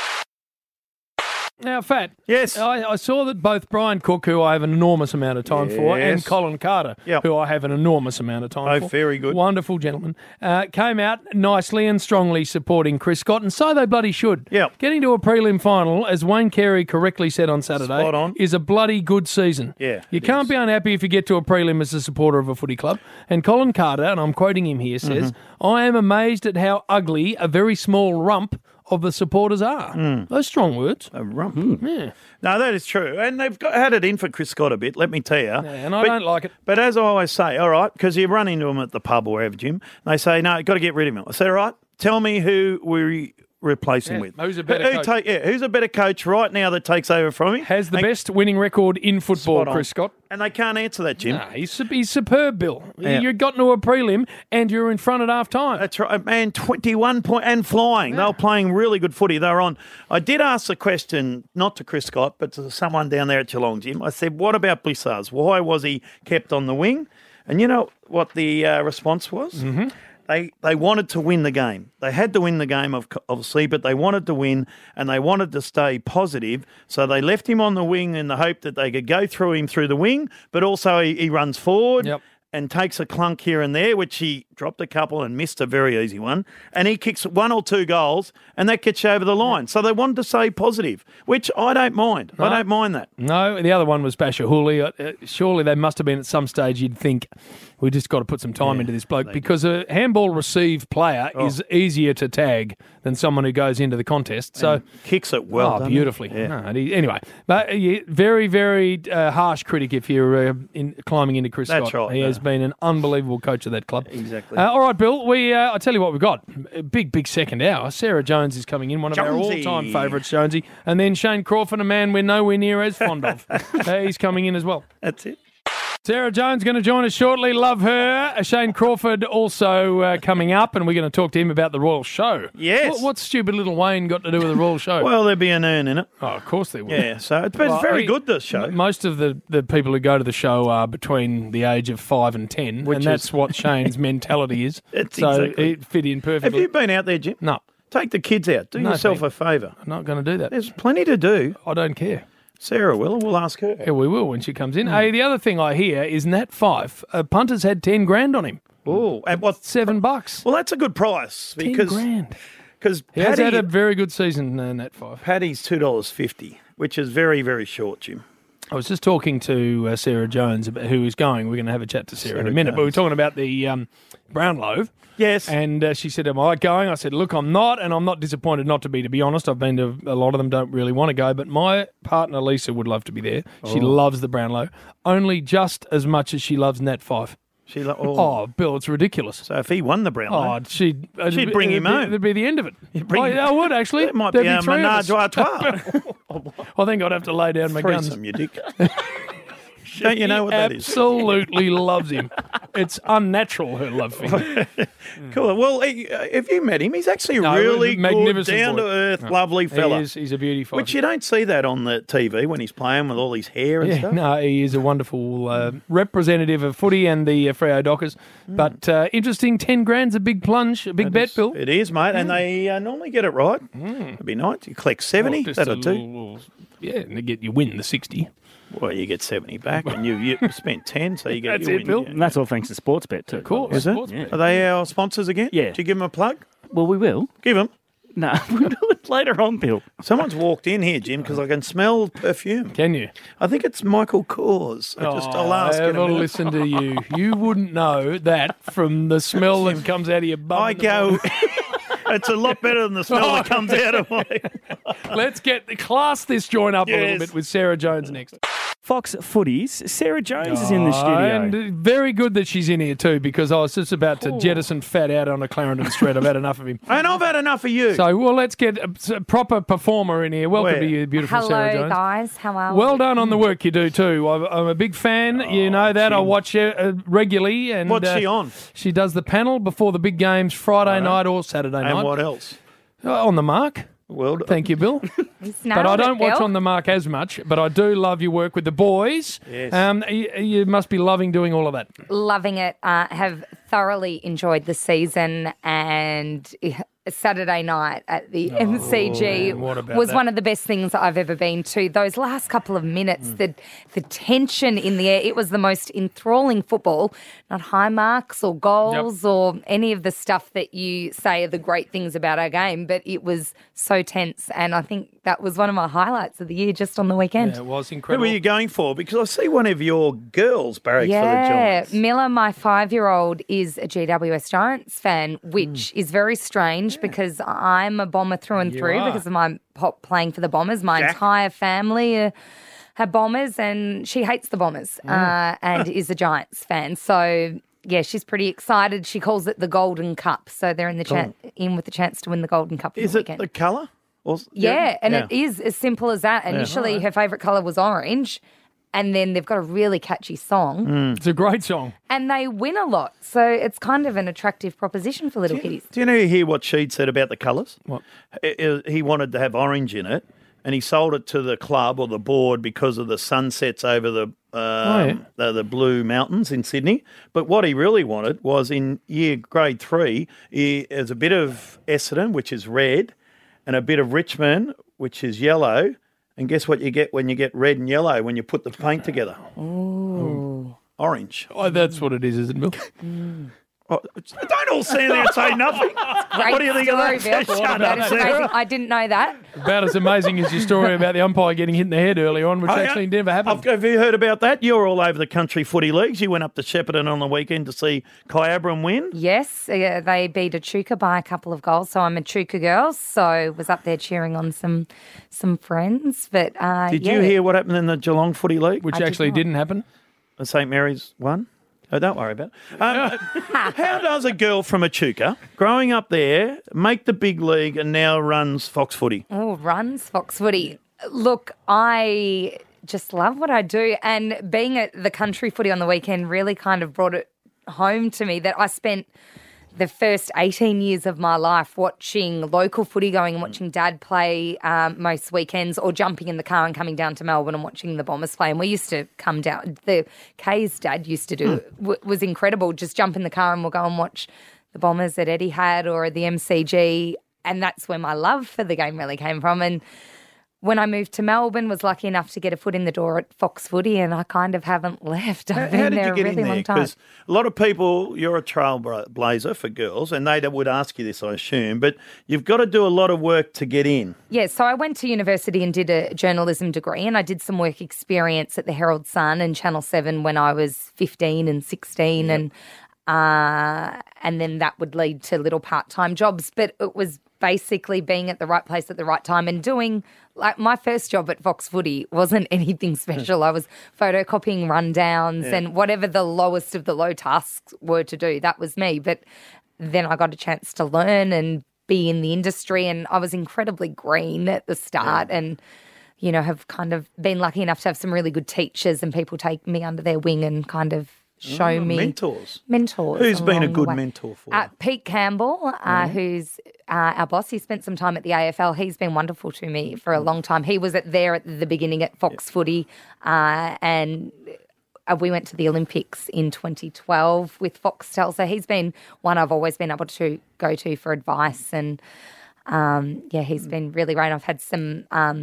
Now, Fat. Yes. I saw that both Brian Cook, who I have an enormous amount of time for, and Yes. Colin Carter, Yep. who I have an enormous amount of time for. Both very good. Wonderful gentlemen. Came out nicely and strongly supporting Chris Scott, and so they bloody should. Yep. Getting to a prelim final, as Wayne Carey correctly said on Saturday, Spot on. is a bloody good season. Yeah, You it can't is. be unhappy if you get to a prelim as a supporter of a footy club. And Colin Carter, and I'm quoting him here, says, I am amazed at how ugly a very small rump of the supporters are. Those strong words. A rump. Yeah. No, that is true. And they've had it in for Chris Scott a bit, let me tell you. And I don't like it. But as I always say, all right, because you run into them at the pub or wherever, Jim, they say, no, got to get rid of him. I said, all right, tell me who we replace him Yeah, with. who's a better coach? Who's a better coach right now that takes over from him? Has the And- best winning record in football, Spot on. Chris Scott. And they can't answer that, Jim. Nah, he's superb, Bill. Yeah. You've gotten to a prelim and you're in front at half time. That's right, man. 21 point and flying. They were playing really good footy. They were on. I did ask the question not to Chris Scott, but to someone down there at Geelong, Jim. I said, "What about Blissards? Why was he kept on the wing?" And you know what the response was? Mm-hmm. They wanted to win the game. They had to win the game, obviously, but they wanted to win and they wanted to stay positive. So they left him on the wing in the hope that they could go through him through the wing, but also he runs forward. Yep. and takes a clunk here and there, which he dropped a couple and missed a very easy one, and he kicks 1 or 2 goals, and that gets you over the line. So they wanted to say positive, which I don't mind. No. I don't mind that. No, the other one was Basher Hooley. Surely they must have been at some stage you'd think, we just got to put some time into this bloke, because a handball receive player is easier to tag than someone who goes into the contest. So And kicks it well. doesn't he? beautifully. Yeah. No, anyway, but very, very harsh critic if you're climbing into Chris That's Scott. right, He no. has been an unbelievable coach of that club. Exactly. All right, Bill. I'll tell you what we've got. A big second hour. Sarah Jones is coming in, one of our Jonesy. all-time favourites, Jonesy. And then Shane Crawford, a man we're nowhere near as fond of. He's coming in as well. That's it. Sarah Jones going to join us shortly. Love her. Shane Crawford also coming up, and we're going to talk to him about the Royal Show. Yes. What's stupid little Wayne got to do with the Royal Show? Well, there'd be an urn in it. Oh, of course there will. Yeah, so it's very good, this show. Most of the people who go to the show are between the age of 5 and 10, and that's what Shane's mentality is. It's so exactly. it fit in Have perfectly. you been out there, Jim? No, Take the kids out. Do No, yourself thank- a favour. I'm not going to do that. There's plenty to do. I don't care. Sarah will. We'll ask her. Yeah, we will when she comes in. Hey, the other thing I hear is Nat Fife. Punter's had 10 grand on him. Oh, and what? $7. Well, that's a good price 10 because grand. because He has had a very good season, Nat Fife. Paddy's $2.50, which is very, very short, Jim. I was just talking to Sarah Jones, who is going. We're going to have a chat to Sarah in a minute. But we were talking about the Brownlow. Yes. And she said, am I going? I said, look, I'm not, and I'm not disappointed not to be honest. I've been to a lot of them, don't really want to go, but my partner, Lisa, would love to be there. She loves the Brownlow, only just as much as she loves Nat Fife. Oh, Bill, it's ridiculous. So if he won the Brownlow, she'd bring him home. That'd be the end of it. bring him- I would, actually. It might There'd be a three of menage us. a trois. I think I'd have to lay down my guns. Threesome, you dick. Don't you know what that is? Absolutely loves him. It's unnatural, her love for him. Cool. Well, if you met him, he's actually a No, really good, magnificent boy. down-to-earth, lovely fella. He's a beauty fighter. Which you don't see that on the TV when he's playing with all his hair and stuff. No, he is a wonderful representative of footy and the Freo Dockers. But interesting, 10 grand's a big plunge, a big bet, Bill. It is, mate, and they normally get it right. It'd be nice. You collect 70, Just that'll a do. little- yeah, and you win the 60. Well, you get 70 back, and you spent 10, so you get That's you it, win. Bill. Yeah. And that's all thanks to Sportsbet too. Of course. Is it? Sports bet. Are they our sponsors again? Yeah. Do you give them a plug? Well, we will. Give them. No, we'll do it later on, Bill. Someone's walked in here, Jim, because I can smell perfume. Can you? I think it's Michael Kors. I'll ask in a Ever minute. listen to you. You wouldn't know that from the smell that comes out of your bum. I in the go. morning. It's a lot better than the smell that comes out of my. Let's class this joint up a little Yes. bit with Sarah Jones next. Fox Footies, Sarah Jones is in the studio. And very good that she's in here too, because I was just about to jettison Fat out on a Clarendon Street. I've had enough of him. And I've had enough of you. So, well, let's get a proper performer in here. Welcome Where? to you, beautiful Sarah Hello, Jones. guys. How are Well we? done on the work you do too. I'm a big fan. You know that. I watch her regularly. And What's she on? She does the panel before the big games Friday night or Saturday night. And what else? On the mark. Well done. Thank you, Bill. But I don't watch on the mark as much, but I do love your work with the boys. Yes. You must be loving doing all of that. Loving it. Have thoroughly enjoyed the season, and Saturday night at the MCG what about was that? one of the best things I've ever been to. Those last couple of minutes, the tension in the air, it was the most enthralling football. Not high marks or goals or any of the stuff that you say are the great things about our game, but it was so tense, and I think that was one of my highlights of the year just on the weekend. Yeah, it was Who incredible. were you going for? Because I see one of your girls barracks for the Giants. Miller, my 5-year-old, is a GWS Giants fan, which is very strange because I'm a Bomber through and through are. because of my pop playing for the Bombers. My entire family are Bombers, and she hates the Bombers and is a Giants fan. So, yeah, she's pretty excited. She calls it the Golden Cup. So they're in the in with the chance to win the Golden Cup on Is the it weekend. the colour? It is as simple as that. Initially, her favourite colour was orange, and then they've got a really catchy song, It's a great song. and they win a lot. So it's kind of an attractive proposition for little kiddies. Do you hear what she'd said about the colours? What? He wanted to have orange in it, and he sold it to the club or the board because of the sunsets over the Blue Mountains in Sydney. But what he really wanted was in grade 3, there's a bit of Essendon, which is red, and a bit of Richmond, which is yellow. And guess what you get when you get red and yellow when you put the paint together? Ooh. orange. Oh, that's what it is, isn't it, Bill? Oh, don't all stand there and say nothing. Great What do you think story, of that? Bill. Shut That up, is amazing. Sarah. I didn't know that. About as amazing as your story about the umpire getting hit in the head earlier on, which Oh, actually never happened. Have you heard about that? You're all over the country footy leagues. You went up to Shepparton on the weekend to see Kyabram win. Yes, they beat Echuca by a couple of goals. So I'm a Echuca girl, so was up there cheering on some friends. But Did you hear what happened in the Geelong Footy League? Which actually didn't happen. The St Mary's won? Oh, don't worry about it. How does a girl from Echuca, growing up there, make the big league and now runs Fox Footy? Oh, runs Fox Footy. Look, I just love what I do. And being at the country footy on the weekend really kind of brought it home to me that I spent the first 18 years of my life watching local footy, going and watching Dad play most weekends, or jumping in the car and coming down to Melbourne and watching the Bombers play. And we used to come down. The K's Dad used to do was incredible. Just jump in the car and we'll go and watch the Bombers at Etihad or at the MCG. And that's where my love for the game really came from. And when I moved to Melbourne, was lucky enough to get a foot in the door at Fox Footy, and I kind of haven't left. I've been How did there you get a in really there? long time. Because a lot of people, you're a trailblazer for girls, and they would ask you this, I assume, but you've got to do a lot of work to get in. Yeah, so I went to university and did a journalism degree, and I did some work experience at the Herald Sun and Channel 7 when I was 15 and 16, and then that would lead to little part-time jobs. But it was basically being at the right place at the right time and doing, like, my first job at Fox Footy wasn't anything special. I was photocopying rundowns and whatever the lowest of the low tasks were to do, that was me. But then I got a chance to learn and be in the industry, and I was incredibly green at the start and, you know, have kind of been lucky enough to have some really good teachers and people take me under their wing and kind of show me. Mentors. Mentors. Who's been a along the good way. mentor for you? Pete Campbell, who's our boss. He spent some time at the AFL. He's been wonderful to me for a long time. He was there at the beginning at Fox Footy, and we went to the Olympics in 2012 with Foxtel. So he's been one I've always been able to go to for advice. And, he's been really great. I've had some...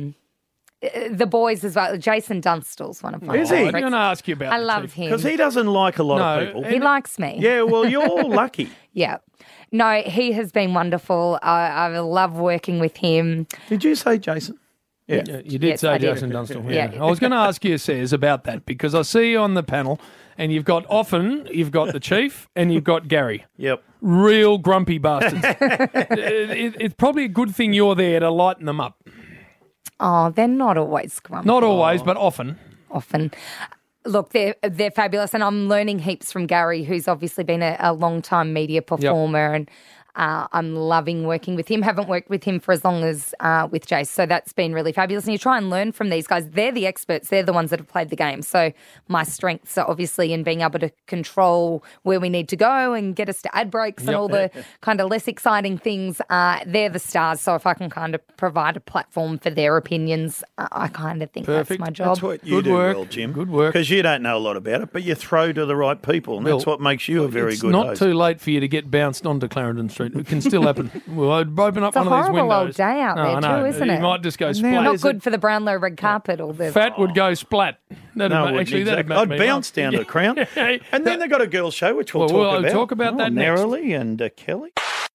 the boys as well. Jason Dunstall's one of my Is he? favourites. I'm going to ask you about I the love chief. him. Because he doesn't like a lot of No, people. He likes me. Yeah, well, you're lucky. Yeah. No, he has been wonderful. I love working with him. Did you say Jason? Yeah. Yeah, you did Yes, say I did. Jason Dunstall. Yeah. I was going to ask you, Says, about that because I see you on the panel and you've got the Chief and you've got Gary. Yep. Real grumpy bastards. It's probably a good thing you're there to lighten them up. Oh, they're not always grumpy. Not always, but often. Often. Look, they're fabulous, and I'm learning heaps from Gary, who's obviously been a long-time media performer, and I'm loving working with him. Haven't worked with him for as long as with Jace, so that's been really fabulous. And you try and learn from these guys. They're the experts. They're the ones that have played the game. So my strengths are obviously in being able to control where we need to go and get us to ad breaks and all the kind of less exciting things. They're the stars. So if I can kind of provide a platform for their opinions, I kind of think Perfect. that's my job. That's what you Good do work. well, Jim. Good work. Because you don't know a lot about it, but you throw to the right people, and that's Bill, what makes you a very it's good not host. too late for you to get bounced onto Clarendon Street. It can still happen. We'll open up It's a one of these horrible windows. old day out No, there I know. too, isn't it? You might just go now splat. Not good for the Brownlow red carpet or the Fat would go splat. That'd No, ma- actually, that'd make I'd me bounce laugh. down to the Crown. And then they've got a girls' show, which we'll Well, we'll talk about. talk about that next. Narrowly and Kelly.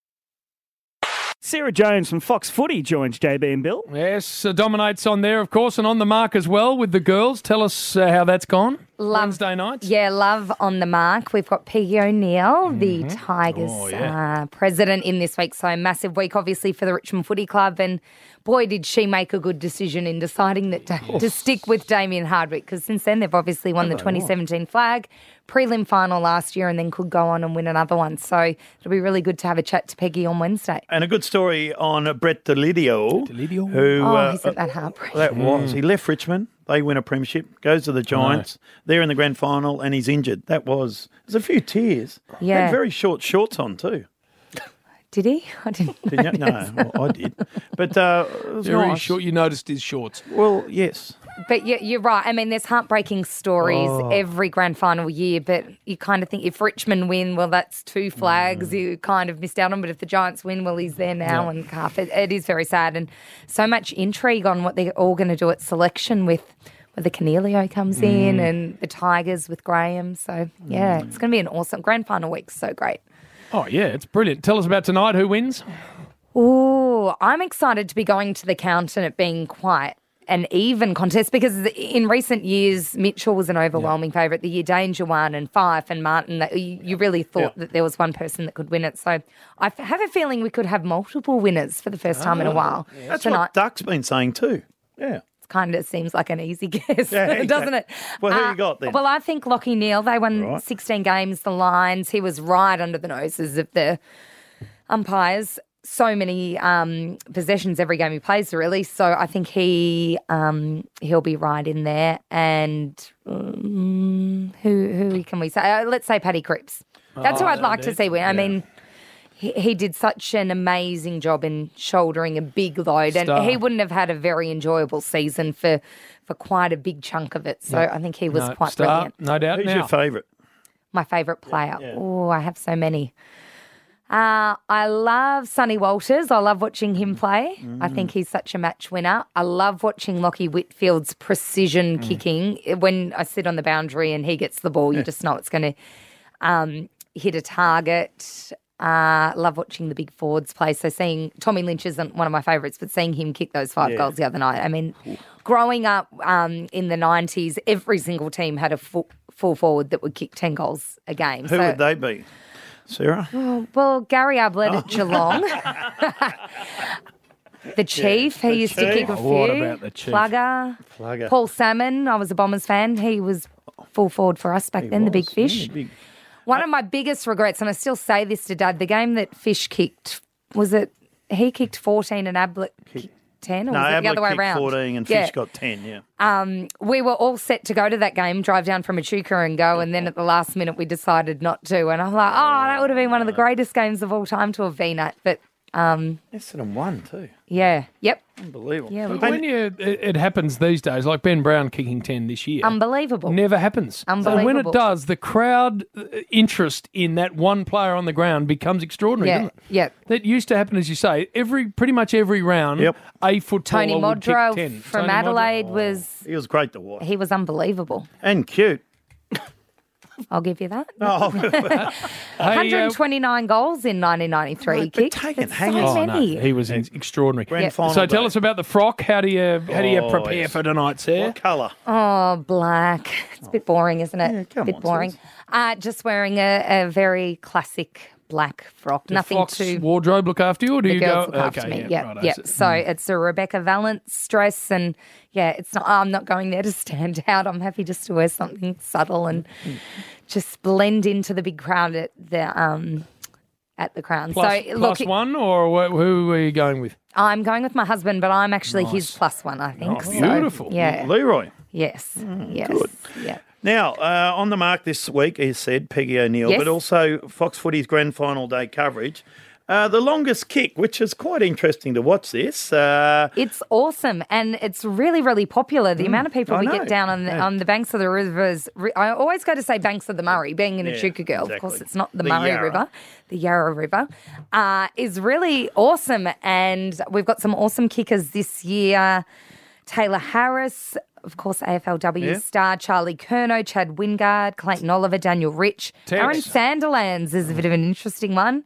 Sarah Jones from Fox Footy joins JB and Bill. Yes, dominates on there, of course, and on the mark as well with the girls. Tell us how that's gone. Wednesday nights. Yeah, love on the mark. We've got Peggy O'Neill, the Tigers president, in this week. So massive week, obviously, for the Richmond Footy Club. And boy, did she make a good decision in deciding that to stick with Damien Hardwick, because since then they've obviously won the 2017 flag, prelim final last year, and then could go on and win another one. So it'll be really good to have a chat to Peggy on Wednesday. And a good story on Brett Delidio. Delidio. Who, Isn't that heartbreaking? that was. He left Richmond. They win a premiership, goes to the Giants. They're in the grand final, and he's injured. There's a few tears. Yeah. Had very short shorts on too. Did he? I didn't know. Didn't you? No, well, I did. But it was Very nice. short. You noticed his shorts. Well, yes. But you're right. I mean, there's heartbreaking stories every grand final year, but you kind of think if Richmond win, well, that's two flags you kind of missed out on. But if the Giants win, well, he's there now and half. It is very sad, and so much intrigue on what they're all going to do at selection with where the Cornelio comes in and the Tigers with Graham. So, yeah, it's going to be an awesome grand final week. So great. Oh, yeah, it's brilliant. Tell us about tonight. Who wins? Oh, I'm excited to be going to the count and it being quite an even contest because in recent years, Mitchell was an overwhelming favourite. The year Danger won and Fife and Martin, you really thought that there was one person that could win it. So I have a feeling we could have multiple winners for the first time in a while. That's tonight. what Duck's been saying too. Yeah. Kind of seems like an easy guess, Yeah, doesn't it? Well, who you got then? Well, I think Lachie Neale, they won 16 games, the Lions. He was right under the noses of the umpires. So many possessions every game he plays, really. So I think he'll be right in there. And who can we say? Let's say Paddy Cripps. That's who I'd like to see win. I mean, he did such an amazing job in shouldering a big load, and he wouldn't have had a very enjoyable season for quite a big chunk of it. So I think he was quite brilliant. No doubt. Who's your favourite? My favourite player? Oh, I have so many. I love Sonny Walters. I love watching him play. I think he's such a match winner. I love watching Lockie Whitfield's precision kicking. When I sit on the boundary and he gets the ball, you just know it's going to hit a target. Love watching the big forwards play. So seeing Tommy Lynch isn't one of my favourites, but seeing him kick those 5 goals the other night. I mean, growing up in the 90s, every single team had a full forward that would kick 10 goals a game. Who would they be? Sarah? Oh, well, Gary Ablett at Geelong. The Chief, he used to kick a few. What about the Chief? Plugger. Paul Salmon, I was a Bombers fan. He was full forward for us back then, the Big Fish. One of my biggest regrets, and I still say this to Dad, the game that Fish kicked, was it he kicked 14 and Ablett kicked 10? Or was it the other way kicked around? 14 and Fish got 10, we were all set to go to that game, drive down from Echuca and go, and then at the last minute we decided not to. And I'm like, that would have been one of the greatest games of all time to have been at. But Essendon won too. Yeah. Yep. Unbelievable. Yeah, When it happens these days, like Ben Brown kicking 10 this year. Unbelievable. Never happens. Unbelievable. So when it does, the crowd interest in that one player on the ground becomes extraordinary, doesn't it? Yep. That used to happen, as you say, pretty much every round, a footballer Tony would kick Modro 10. from Tony Adelaide Modro. He was great to watch. He was unbelievable. And cute. I'll give you that. Oh. 129 goals in 1993 kicks. That's so many. He was extraordinary. Grand final So tell day. us about the frock. How do you prepare yes. for tonight, Sarah? What colour? Oh, black. It's a bit boring, isn't it? Yeah, come bit on, boring. Just wearing a very classic black frock. Does Nothing Fox too. ward look after you, or do The you girls go? look after me. Yeah, Yeah. So it's a Rebecca Valance dress, and it's not. I'm not going there to stand out. I'm happy just to wear something subtle and just blend into the big crowd at the Crown. Plus one, or who are you going with? I'm going with my husband, but I'm actually his plus one. I think. Oh, beautiful. Yeah. Leroy. Yes. Yes. Good. Yeah. Now, on the mark this week, he said, Peggy O'Neill, Yes. but also Fox Footy's grand final day coverage. The longest kick, which is quite interesting to watch this. It's awesome, and it's really, really popular. The amount of people I we know. get down on the banks of the rivers. I always go to say banks of the Murray, being an Echuca girl. exactly. Of course, it's not the The Murray Yarra. River. The Yarra River is really awesome, and we've got some awesome kickers this year. Taylor Harris, of course, AFLW star, Charlie Curnow, Chad Wingard, Clayton Oliver, Daniel Rich. Aaron Sanderlands is a bit of an interesting one.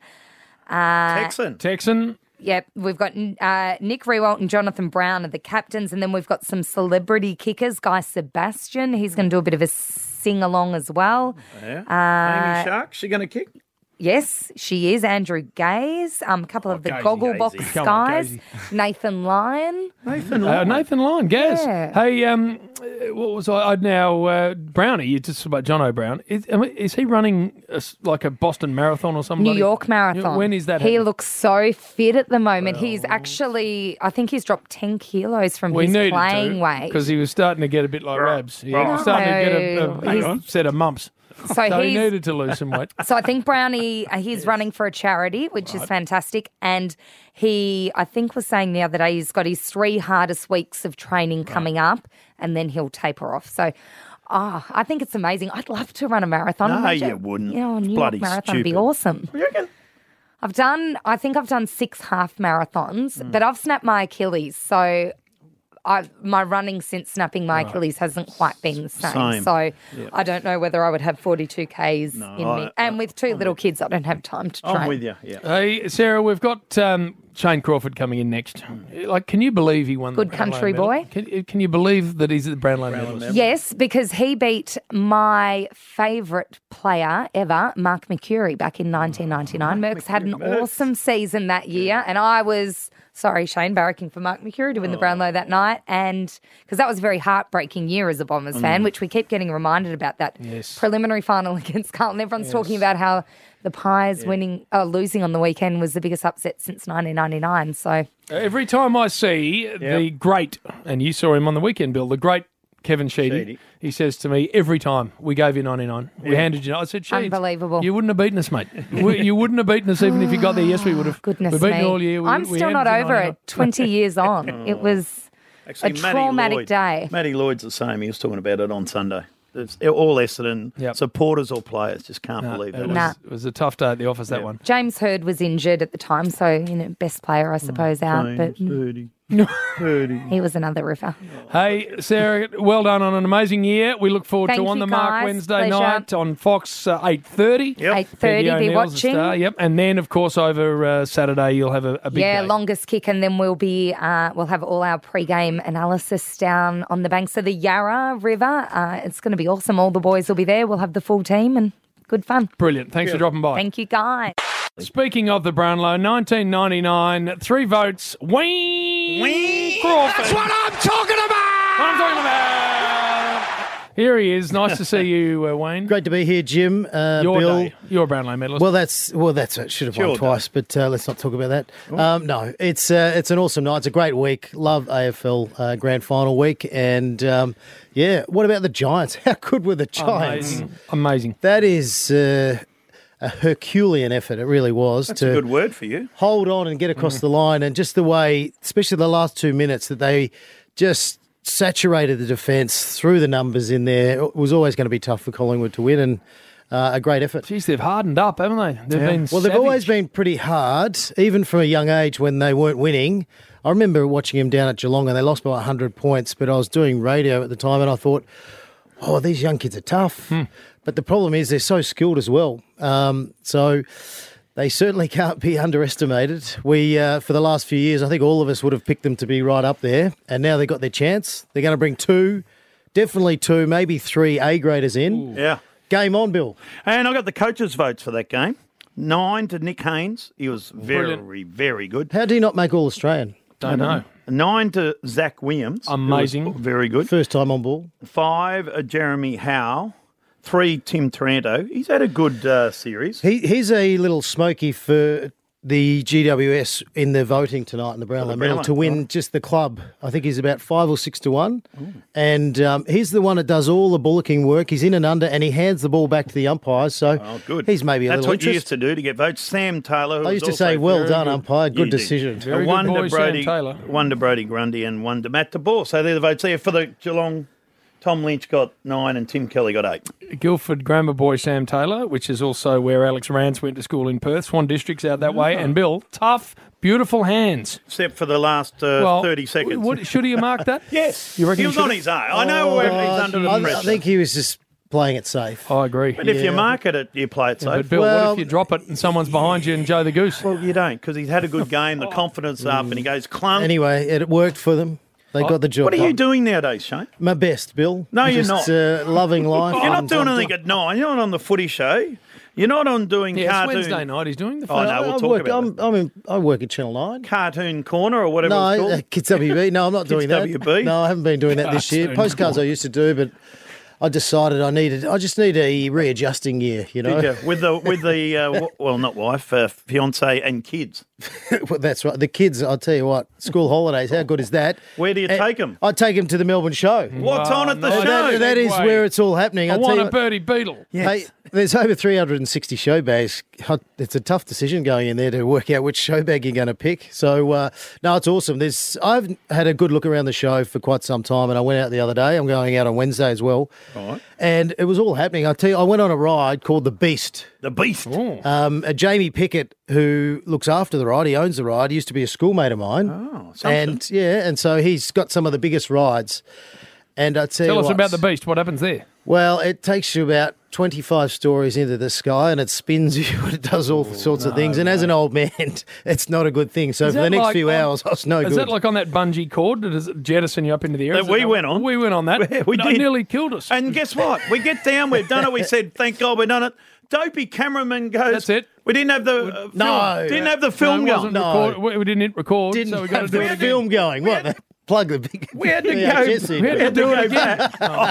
Texan. Yep, we've got Nick Rewalt and Jonathan Brown are the captains, and then we've got some celebrity kickers. Guy Sebastian, he's going to do a bit of a sing-along as well. Yeah. Amy Shark, she going to kick? Yes, she is. Andrew Gaze, a couple of the Gazy, goggle Gazy. box Come on, guys. Gazy. Nathan Lyon. Nathan Lyon. Nathan Lyon, Gaz. Yeah. Hey, what was I'd now Brownie? You just about John O'Brown. Is he running like a Boston Marathon or something? New York Marathon. When is that? He happening? looks so fit at the moment. He's actually, I think he's dropped 10 kilos from We his needed playing to weight. because he was starting to get a bit like Rabs. He was starting to get a set of mumps. So he he's- needed to lose some weight. So I think Brownie, he's running for a charity, which is fantastic. And he, I think, was saying the other day he's got his 3 hardest weeks of training coming up, and then he'll taper off. So I think it's amazing. I'd love to run a marathon. No, Imagine, you wouldn't. You know, a It's New bloody York marathon would be stupid. awesome. You reckon? I think I've done 6 half marathons, but I've snapped my Achilles. So my running since snapping my Achilles hasn't quite been the same. So I don't know whether I would have 42 Ks in me. And with two little kids, I don't have time to train. I'm with you, yeah. Hey, Sarah, we've got Shane Crawford coming in next. Like, can you believe he won the Good Brownlow country medal? boy. Can you believe that he's the Brownlow medalist? Yes, because he beat my favourite player ever, Mark Mercuri, back in 1999. Merck's had an awesome season that year, and I was, sorry, Shane, barracking for Mark Mercuri to win the Brownlow that night, and because that was a very heartbreaking year as a Bombers fan, which we keep getting reminded about that preliminary final against Carlton. Everyone's talking about how the Pies losing on the weekend was the biggest upset since 1999. So every time I see the great, and you saw him on the weekend, Bill, the great Kevin Sheedy, he says to me, every time we gave you 99, we handed you. I said, Sheedy, unbelievable. You wouldn't have beaten us, mate. You wouldn't have beaten us even if you got there. Yes, we would have. Goodness We've beaten me. you all year. I'm still not over it. 20 years on. It was Actually, a traumatic day. Matty Lloyd's the same. He was talking about it on Sunday. It's all Essendon supporters or players just can't believe it. It was a tough day at the office, that one. James Hird was injured at the time, so best player, I suppose, out. But he was another riffer. Hey, Sarah, well done on an amazing year. We look forward Thank to On you, the Mark guys. Wednesday Pleasure. night on Fox 8:30. 8:30, be watching. And then, of course, over Saturday you'll have a big day. Longest kick, and then we'll have all our pre-game analysis down on the banks of the Yarra River. It's going to be awesome. All the boys will be there. We'll have the full team and good fun. Brilliant. Thanks for dropping by. Thank you, guys. Speaking of the Brownlow, 1999, 3 votes. Wayne Crawford. That's what I'm talking about! What I'm talking about. Here he is. Nice to see you, Wayne. Great to be here, Jim. Your Bill. day. You're a Brownlow medalist. Well, that's it. Should have won twice, but let's not talk about that. No, it's an awesome night. It's a great week. Love AFL Grand Final week, and what about the Giants? How good were the Giants? Amazing. That is a Herculean effort. It really was. That's a good word for you. Hold on and get across the line, and just the way, especially the last 2 minutes, that they just saturated the defence, threw the numbers in there. It was always going to be tough for Collingwood to win, and a great effort. Jeez, they've hardened up, haven't they? They've they've always been pretty hard, even from a young age when they weren't winning. I remember watching them down at Geelong, and they lost by 100 points, but I was doing radio at the time, and I thought, these young kids are tough. But the problem is they're so skilled as well. So they certainly can't be underestimated. We, for the last few years, I think all of us would have picked them to be right up there. And now they've got their chance. They're going to bring definitely two, maybe 3 A-graders in. Ooh. Yeah. Game on, Bill. And I got the coaches' votes for that game. 9 to Nick Haynes. He was very, very good. How do you not make All-Australian? Don't know. 9 to Zach Williams. Amazing. Very good. First time on ball. 5, Jeremy Howe. 3, Tim Taranto. He's had a good series. He's a little smoky for the GWS in the voting tonight in the Brownlow medal to win just the club. I think he's about 5 or 6 to 1. Ooh. And he's the one that does all the bullocking work. He's in and under, and he hands the ball back to the umpires. So good. He's maybe That's little what you used to do to get votes. Sam Taylor. Who I used was to say, also well done, good. umpire. Good decision. Very good boy, Sam Taylor. 1 to Brody Grundy and 1 to Matt DeBoer. So they're the votes there for the Geelong. Tom Lynch got 9 and Tim Kelly got 8. Guildford grammar boy Sam Taylor, which is also where Alex Rance went to school in Perth. Swan District's out that way. And Bill, tough, beautiful hands. Except for the last 30 seconds. Should he have marked that? Yes. You reckon he was on his own. I know he's under the pressure. I think he was just playing it safe. I agree. But if you market it, you play it safe. But Bill, what if you drop it and someone's behind you and Joe the Goose? Well, you don't, because he's had a good game, the confidence up, and he goes clunk. Anyway, it worked for them. They got the job. What are you doing nowadays, Shane? My best, Bill. No, you're just, not. Loving life. You're not doing anything at 9. You're not on the footy show. You're not on doing cartoon. It's Wednesday night. He's doing the footy. Oh, no, we'll talk about that. I work at Channel 9. Cartoon Corner or whatever it's called. Kids WB. No, I'm not doing that. WB? No, I haven't been doing that this year. Postcards I used to do, but I decided I just need a readjusting year, you know. Did you? With the well, not wife, fiance and kids. Well, that's right. The kids, I'll tell you what, school holidays, how good is that? Where do you take them? I take them to the Melbourne show. What's on at the show? That is where it's all happening. I want a birdie beetle. Yes. Hey, there's over 360 show bags. It's a tough decision going in there to work out which show bag you're going to pick. So, no, it's awesome. I've had a good look around the show for quite some time, and I went out the other day. I'm going out on Wednesday as well. All right. And it was all happening. I tell you, I went on a ride called The Beast. The Beast. Jamie Pickett, who looks after the ride, he owns the ride, he used to be a schoolmate of mine. Oh, and so he's got some of the biggest rides. And I tell us about the Beast. What happens there? Well, it takes you about 25 stories into the sky and it spins you and it does all sorts of things. And as an old man, it's not a good thing. So for the next few hours, I was no good. Is that like on that bungee cord? Does it jettison you up into the air? That we went on. We went on that. We did. It nearly killed us. And guess what? We get down, we've done it. We said, thank God we've done it. Dopey cameraman goes, that's it. We didn't have the didn't have the film going. We didn't hit record, didn't so we got to have do the it again. film going. What? Plug the big. We had to go. We had to do it again.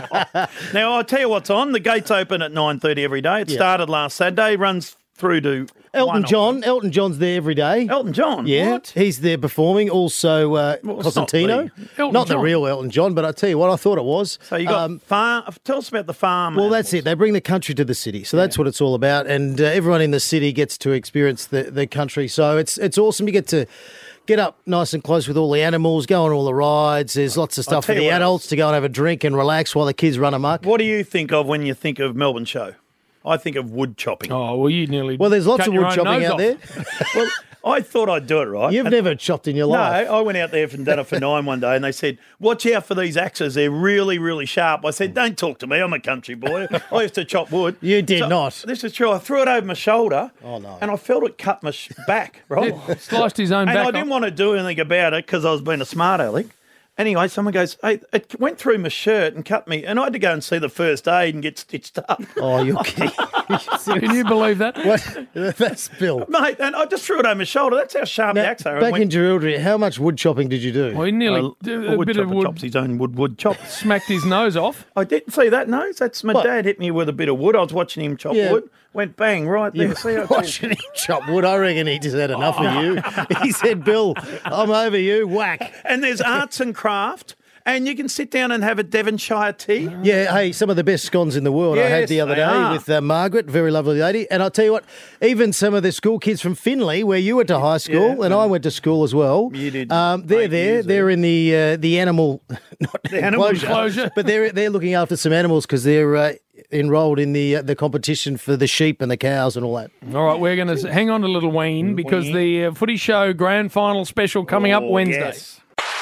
Now I'll tell you what's on. The gates open at 9:30 every day. It started last Saturday. Runs through to Elton John. Elton John's there every day. Elton John. Yeah, what? He's there performing. Also, Cosentino. Not the real Elton John, but I tell you what, I thought it was. So you got farm. Tell us about the farm. Well, that's it. They bring the country to the city, so that's what it's all about. And everyone in the city gets to experience the country. So it's awesome. You get to get up nice and close with all the animals, go on all the rides. There's lots of stuff for the adults to go and have a drink and relax while the kids run amok. What do you think of when you think of Melbourne Show? I think of wood chopping. Oh, well, you nearly. Well, there's lots of wood chopping out there. Well, I thought I'd do it right. You've never chopped in your life. No, I went out there and done it for 9 one day, and they said, "Watch out for these axes; they're really, really sharp." I said, "Don't talk to me. I'm a country boy. I used to chop wood." You did not. This is true. I threw it over my shoulder. Oh no! And I felt it cut my back. Right, sliced his own and back. I didn't want to do anything about it because I was being a smart aleck. Anyway, someone goes, "Hey, it went through my shirt and cut me," and I had to go and see the first aid and get stitched up. Oh, you're kidding. Can you believe that? What? That's Bill. Mate, and I just threw it over my shoulder. That's how sharp the axe are. Back in Jerilderie, how much wood chopping did you do? Well, he nearly a wood bit of wood. chops his own wood chop. Smacked his nose off. I didn't see that nose. That's my dad hit me with a bit of wood. I was watching him chop wood. Went bang right there. You See how watching him chop wood. I reckon he just had enough of you. He said, "Bill, I'm over you." Whack. And there's arts and craft. And you can sit down and have a Devonshire tea. Yeah, hey, some of the best scones in the world I had the other day with Margaret, very lovely lady. And I'll tell you what, even some of the school kids from Finley, where you went to high school, and I went to school as well. You did. They're there. They're in the animal, not the animal enclosure, but they're looking after some animals because they're enrolled in the competition for the sheep and the cows and all that. All right, we're going to hang on to Little Wayne because the Footy Show Grand Final special coming up Wednesday. Yes.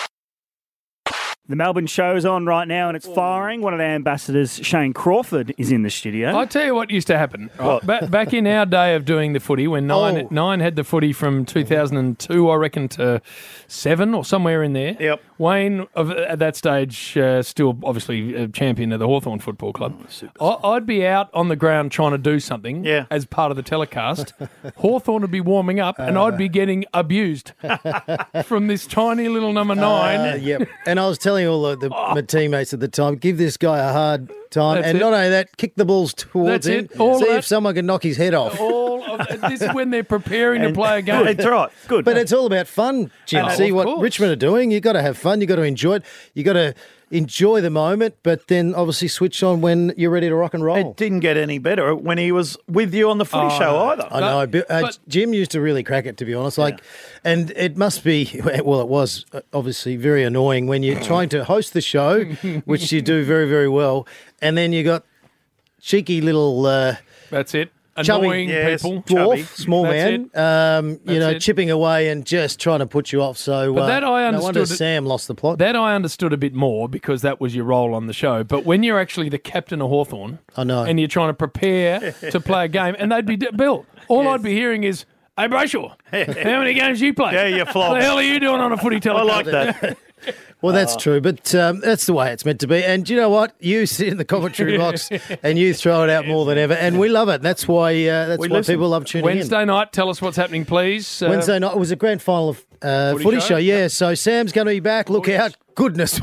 The Melbourne Show's on right now and it's firing. One of our ambassadors, Shane Crawford, is in the studio. I'll tell you what used to happen. Back in our day of doing the footy, when Nine had the footy from 2002, I reckon, to 7 or somewhere in there. Yep. Wayne, at that stage, still obviously a champion of the Hawthorn Football Club. I'd be out on the ground trying to do something as part of the telecast. Hawthorn would be warming up and I'd be getting abused from this tiny little number 9. Yep. And I was telling all my teammates at the time, give this guy a hard time. That's and it. not only that, kick the balls towards him. See if someone can knock his head off. This is when they're preparing to play a game. That's right. Good. But it's all about fun, Jim. And See of what course. Richmond are doing. You've got to have fun. You've got to enjoy it. You've got to enjoy the moment, but then obviously switch on when you're ready to rock and roll. It didn't get any better when he was with you on the footy show either. I know. Jim used to really crack it, to be honest. And it must be, well, it was obviously very annoying when you're trying to host the show, which you do very, very well, and then you got cheeky little... That's it. Chubby, Annoying people. Dwarf, small That's man, it. chipping away and just trying to put you off. So But that I no wonder understood. Sam lost the plot. That I understood a bit more because that was your role on the show. But when you're actually the captain of Hawthorn, I know, and you're trying to prepare to play a game, and they'd be Bill. All I'd be hearing is, "Hey Brayshaw, how many games you play? Yeah, you flop. What the hell are you doing on a footy I telecast?" like that. Well, that's true, but that's the way it's meant to be. And do you know what? You sit in the commentary box and you throw it out more than ever, and we love it. That's why people love tuning Wednesday in. night, tell us what's happening, please. Wednesday night was a grand final of footy show. Yeah, so Sam's going to be back. Look out! Goodness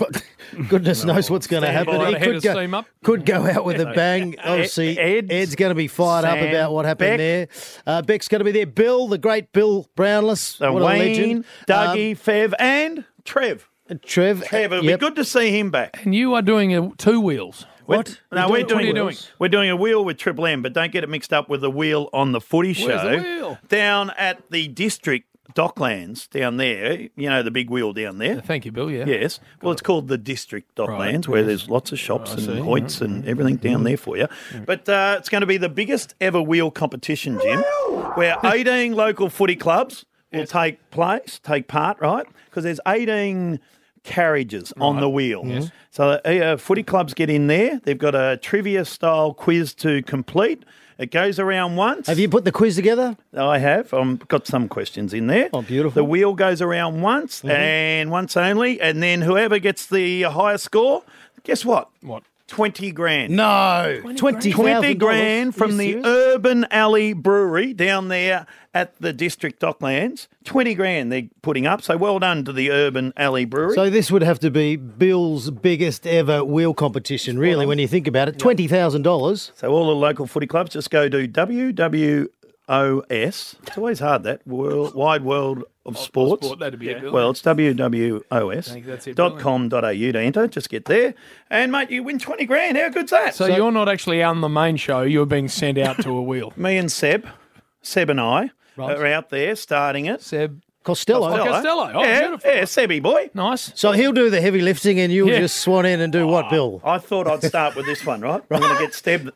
knows what's going to happen. by. He Head of steam up. could go out with a bang. Obviously, Ed's going to be fired up Sam, about what happened Beck. there. Beck's going to be there. Bill, the great Bill Brownless, what a Wayne, legend. Dougie, Fev, and Trev. Trev, It'll be good to see him back. And you are doing 2 wheels. What? No, What are you doing? We're doing a wheel with Triple M, but don't get it mixed up with the wheel on the footy show. Where's the wheel? Down at the District Docklands down there, you know, the big wheel down there. Thank you, Bill. Yeah. Yes. Well, it's called the District Docklands, Right, where yes. there's lots of shops and see. hoits and everything down there for you. But it's going to be the biggest ever wheel competition, Jim, where 18 local footy clubs will take part, right? Because there's 18 carriages on the wheel. Yes. So footy clubs get in there. They've got a trivia-style quiz to complete. It goes around once. Have you put the quiz together? I have. I've got some questions in there. Oh, beautiful. The wheel goes around once and once only, and then whoever gets the highest score, guess what? What? 20 grand. No. 20 grand from the serious? Urban Alley Brewery down there at the District Docklands. 20 grand they're putting up. So well done to the Urban Alley Brewery. So this would have to be Bill's biggest ever wheel competition, really, when you think about it. $20,000. So all the local footy clubs just go to WWOS. It's always hard, that Wide World of Sports. Sport, that'd be it, Bill. Well, it's think that's it, Bill. WWOS.com.au to enter. Just get there. And, mate, you win 20 grand. How good's that? So you're not actually on the main show. You're being sent out to a wheel. Me and Seb and I are out there starting it. Seb. Costello. Costello. Oh, yeah, beautiful. yeah, Sebby boy. Nice. So he'll do the heavy lifting and you'll just swan in and do what, Bill? I thought I'd start with this one, right? I'm going to get Steb.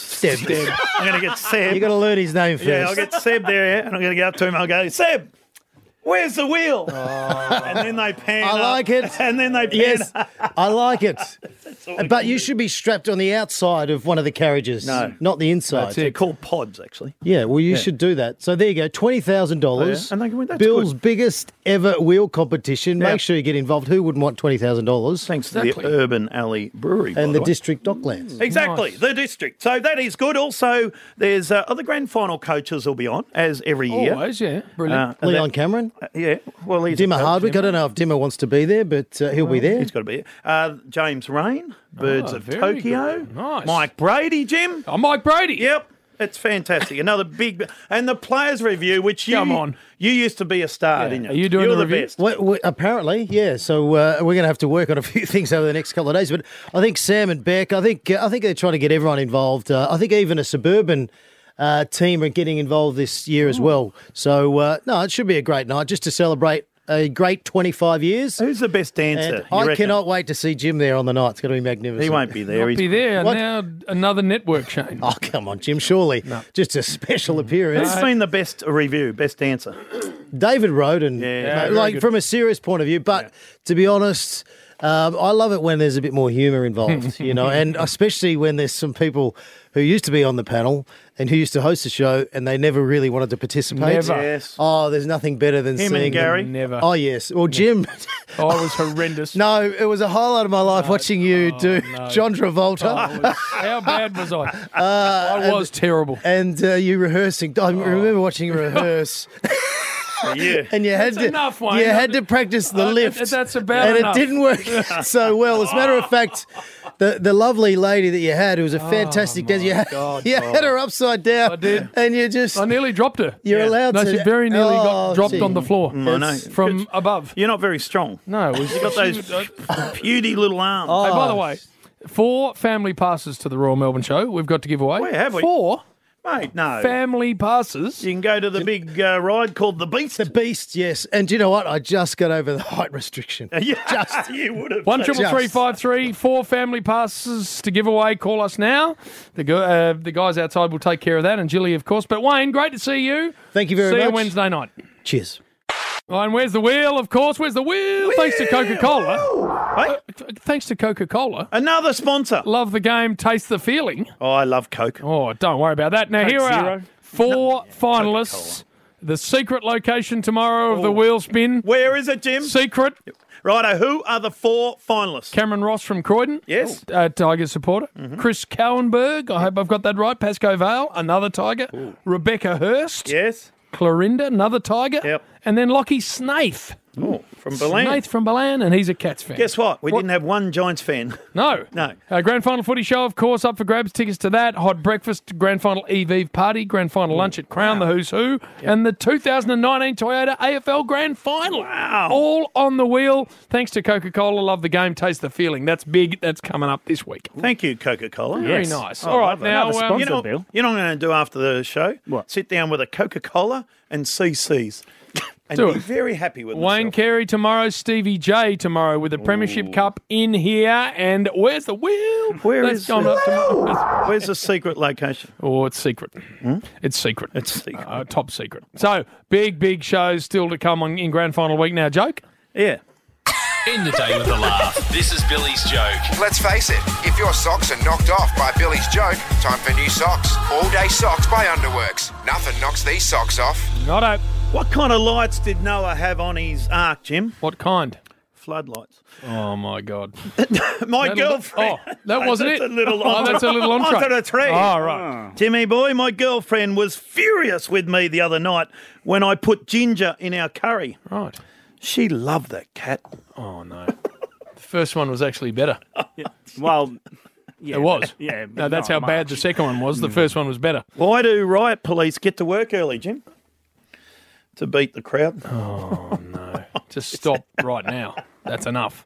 I'm going to get Seb. you got to learn his name first. Yeah, I'll get Seb there, and I'm going to go up to him. I'll go, Seb, where's the wheel? And then they pan I up, like it. And then they pan Yes, up. I like it. But you should be strapped on the outside of one of the carriages, No. not the inside. They're called pods, actually. Yeah, well, you should do that. So there you go, $20,000. Oh, yeah? And they can win. That's Bill's good. biggest ever wheel competition. Yeah. Make sure you get involved. Who wouldn't want $20,000? Thanks to the Urban Alley Brewery. by And the way. District Docklands. Exactly, Nice. the district. So that is good. Also, there's other grand final coaches will be on, as every year. Always, yeah. Brilliant. Leon Cameron. Yeah, well, he's Dimmer a coach. Hardwick. I don't know if Dimmer wants to be there, but he'll be there. He's got to be here. James Rain, Birds of very Tokyo. good. Nice. Mike Brady, Jim. Oh, Mike Brady. Yep. It's fantastic. Another big... And the players' review, which you... Come on. You used to be a star, didn't you? Are you doing You're the the review? best. Well, apparently, yeah. So we're going to have to work on a few things over the next couple of days. But I think Sam and Beck, I think they're trying to get everyone involved. I think even a suburban team are getting involved this year as well. So, no, it should be a great night just to celebrate a great 25 years. Who's the best dancer? And you I reckon? cannot wait to see Jim there on the night. It's going to be magnificent. He won't be there. Not He's be there. What? Now another network, Shane. Oh, come on, Jim, surely. Just a special appearance. Who's been the best review, best dancer? David Roden, Yeah, like from a serious point of view. But to be honest, I love it when there's a bit more humour involved, you know, and especially when there's some people who used to be on the panel and who used to host the show and they never really wanted to participate. Never. Yes. Oh, there's nothing better than Him seeing and Gary? them. Never. Oh, yes. Well, Jim. Oh, it was horrendous. No, it was a highlight of my life watching you do no. John Travolta. Oh, it was- how bad was I? I was terrible. And you rehearsing. I remember watching you rehearse. Yeah. And you had That's to enough, Wayne. you had to practice the lift. That's about and enough. it didn't work so well. As a matter of fact, the lovely lady that you had, who was a fantastic dancer, you had, God, you had her upside down. I did. And you just I nearly dropped her. you're allowed No, to. she very nearly got dropped gee. on the floor I know. from above. You're not very strong. No, it was, You've got those puny little arms. Hey, by the way, 4 family passes to the Royal Melbourne Show. We've got to give away. Where have we? 4 Mate, no. family passes. You can go to the big ride called The Beast. The Beast, yes. And do you know what? I just got over the height restriction. Just you would have. 13353, 4 family passes to give away. Call us now. The guys outside will take care of that, and Jilly, of course. But Wayne, great to see you. Thank you very See much. you Wednesday night. Cheers. Oh, and where's the wheel? Of course, where's the wheel? Thanks to Coca-Cola. Thanks to Coca-Cola. Another sponsor. Love the game, taste the feeling. Oh, I love Coke. Oh, don't worry about that. Now, Coke here are Zero? 4 finalists. The secret location tomorrow of the wheel spin. Where is it, Jim? Secret. Righto, who are the 4 finalists? Cameron Ross from Croydon. Yes. Tiger supporter. Chris Cowenberg. I hope I've got that right. Pascoe Vale, another Tiger. Rebecca Hurst. Yes. Clorinda, another Tiger. Yep. And then Lockie Snaith. Oh, from Balan. Snaith from Balan, and he's a Cats fan. Guess what? We didn't have one Giants fan. No. No. Grand Final Footy Show, of course, up for grabs. Tickets to that. Hot breakfast, Grand Final Eve party, Grand Final lunch at Crown, the Who's Who, and the 2019 Toyota AFL Grand Final. Wow. All on the wheel. Thanks to Coca-Cola. Love the game. Taste the feeling. That's big. That's coming up this week. Thank you, Coca-Cola. Very Yes. nice. I All right, love it. now, Another sponsor, You know, Bill. you know what I'm going to do after the show? What? Sit down with a Coca-Cola and CC's. and Do be it. very happy with Wayne myself. Carey tomorrow, Stevie J tomorrow with the Premiership Cup in here. And where's the wheel? Where's gone up tomorrow. Where's the secret location? Oh, it's secret. It's secret. It's secret. Top secret. So, big shows still to come in grand final week now. Joke? Yeah. End the day with a laugh. This is Billy's joke. Let's face it, if your socks are knocked off by Billy's joke, time for new socks. All day socks by Underworks. Nothing knocks these socks off. Righto. What kind of lights did Noah have on his ark, Jim? What kind? Floodlights. Oh, my God. My girlfriend. Oh, that wasn't That's it? A little that's a little entree. Onto the tree. Oh, right. Jimmy boy, my girlfriend was furious with me the other night when I put ginger in our curry. Right. She loved that cat. Oh, no. The first one was actually better. Well, yeah, it was. Yeah. No, that's how bad the second one was. The first one was better. Why do riot police get to work early, Jim? To beat the crowd. Oh, no. Just stop right now. That's enough.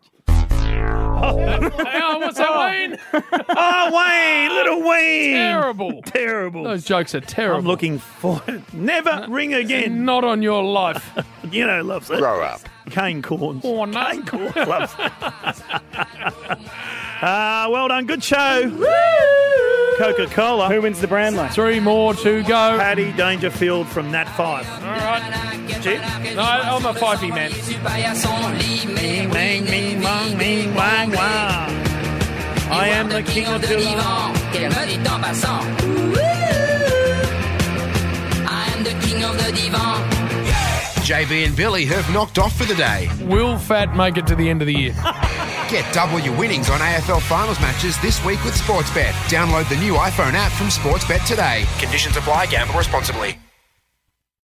Oh, what's that, Wayne? Oh, Wayne, little Wayne. Terrible. Terrible. Those jokes are terrible. I'm looking for it. Never ring again. Not on your life. You know, loves it. Grow up. Cane corns. Oh, no. Cane corns. Loves it. Well done. Good show. Coca-Cola. Who wins the Brownlow? 3 more to go. Paddy Dangerfield from Nat 5. All right. No, I'm a fifey man. Ming, ming, mong, ming, wang, wang. I am the king of Geelong. I am the king of the divan. JB and Billy have knocked off for the day. Will Fat make it to the end of the year? Get double your winnings on AFL finals matches this week with Sportsbet. Download the new iPhone app from Sportsbet today. Conditions apply. Gamble responsibly.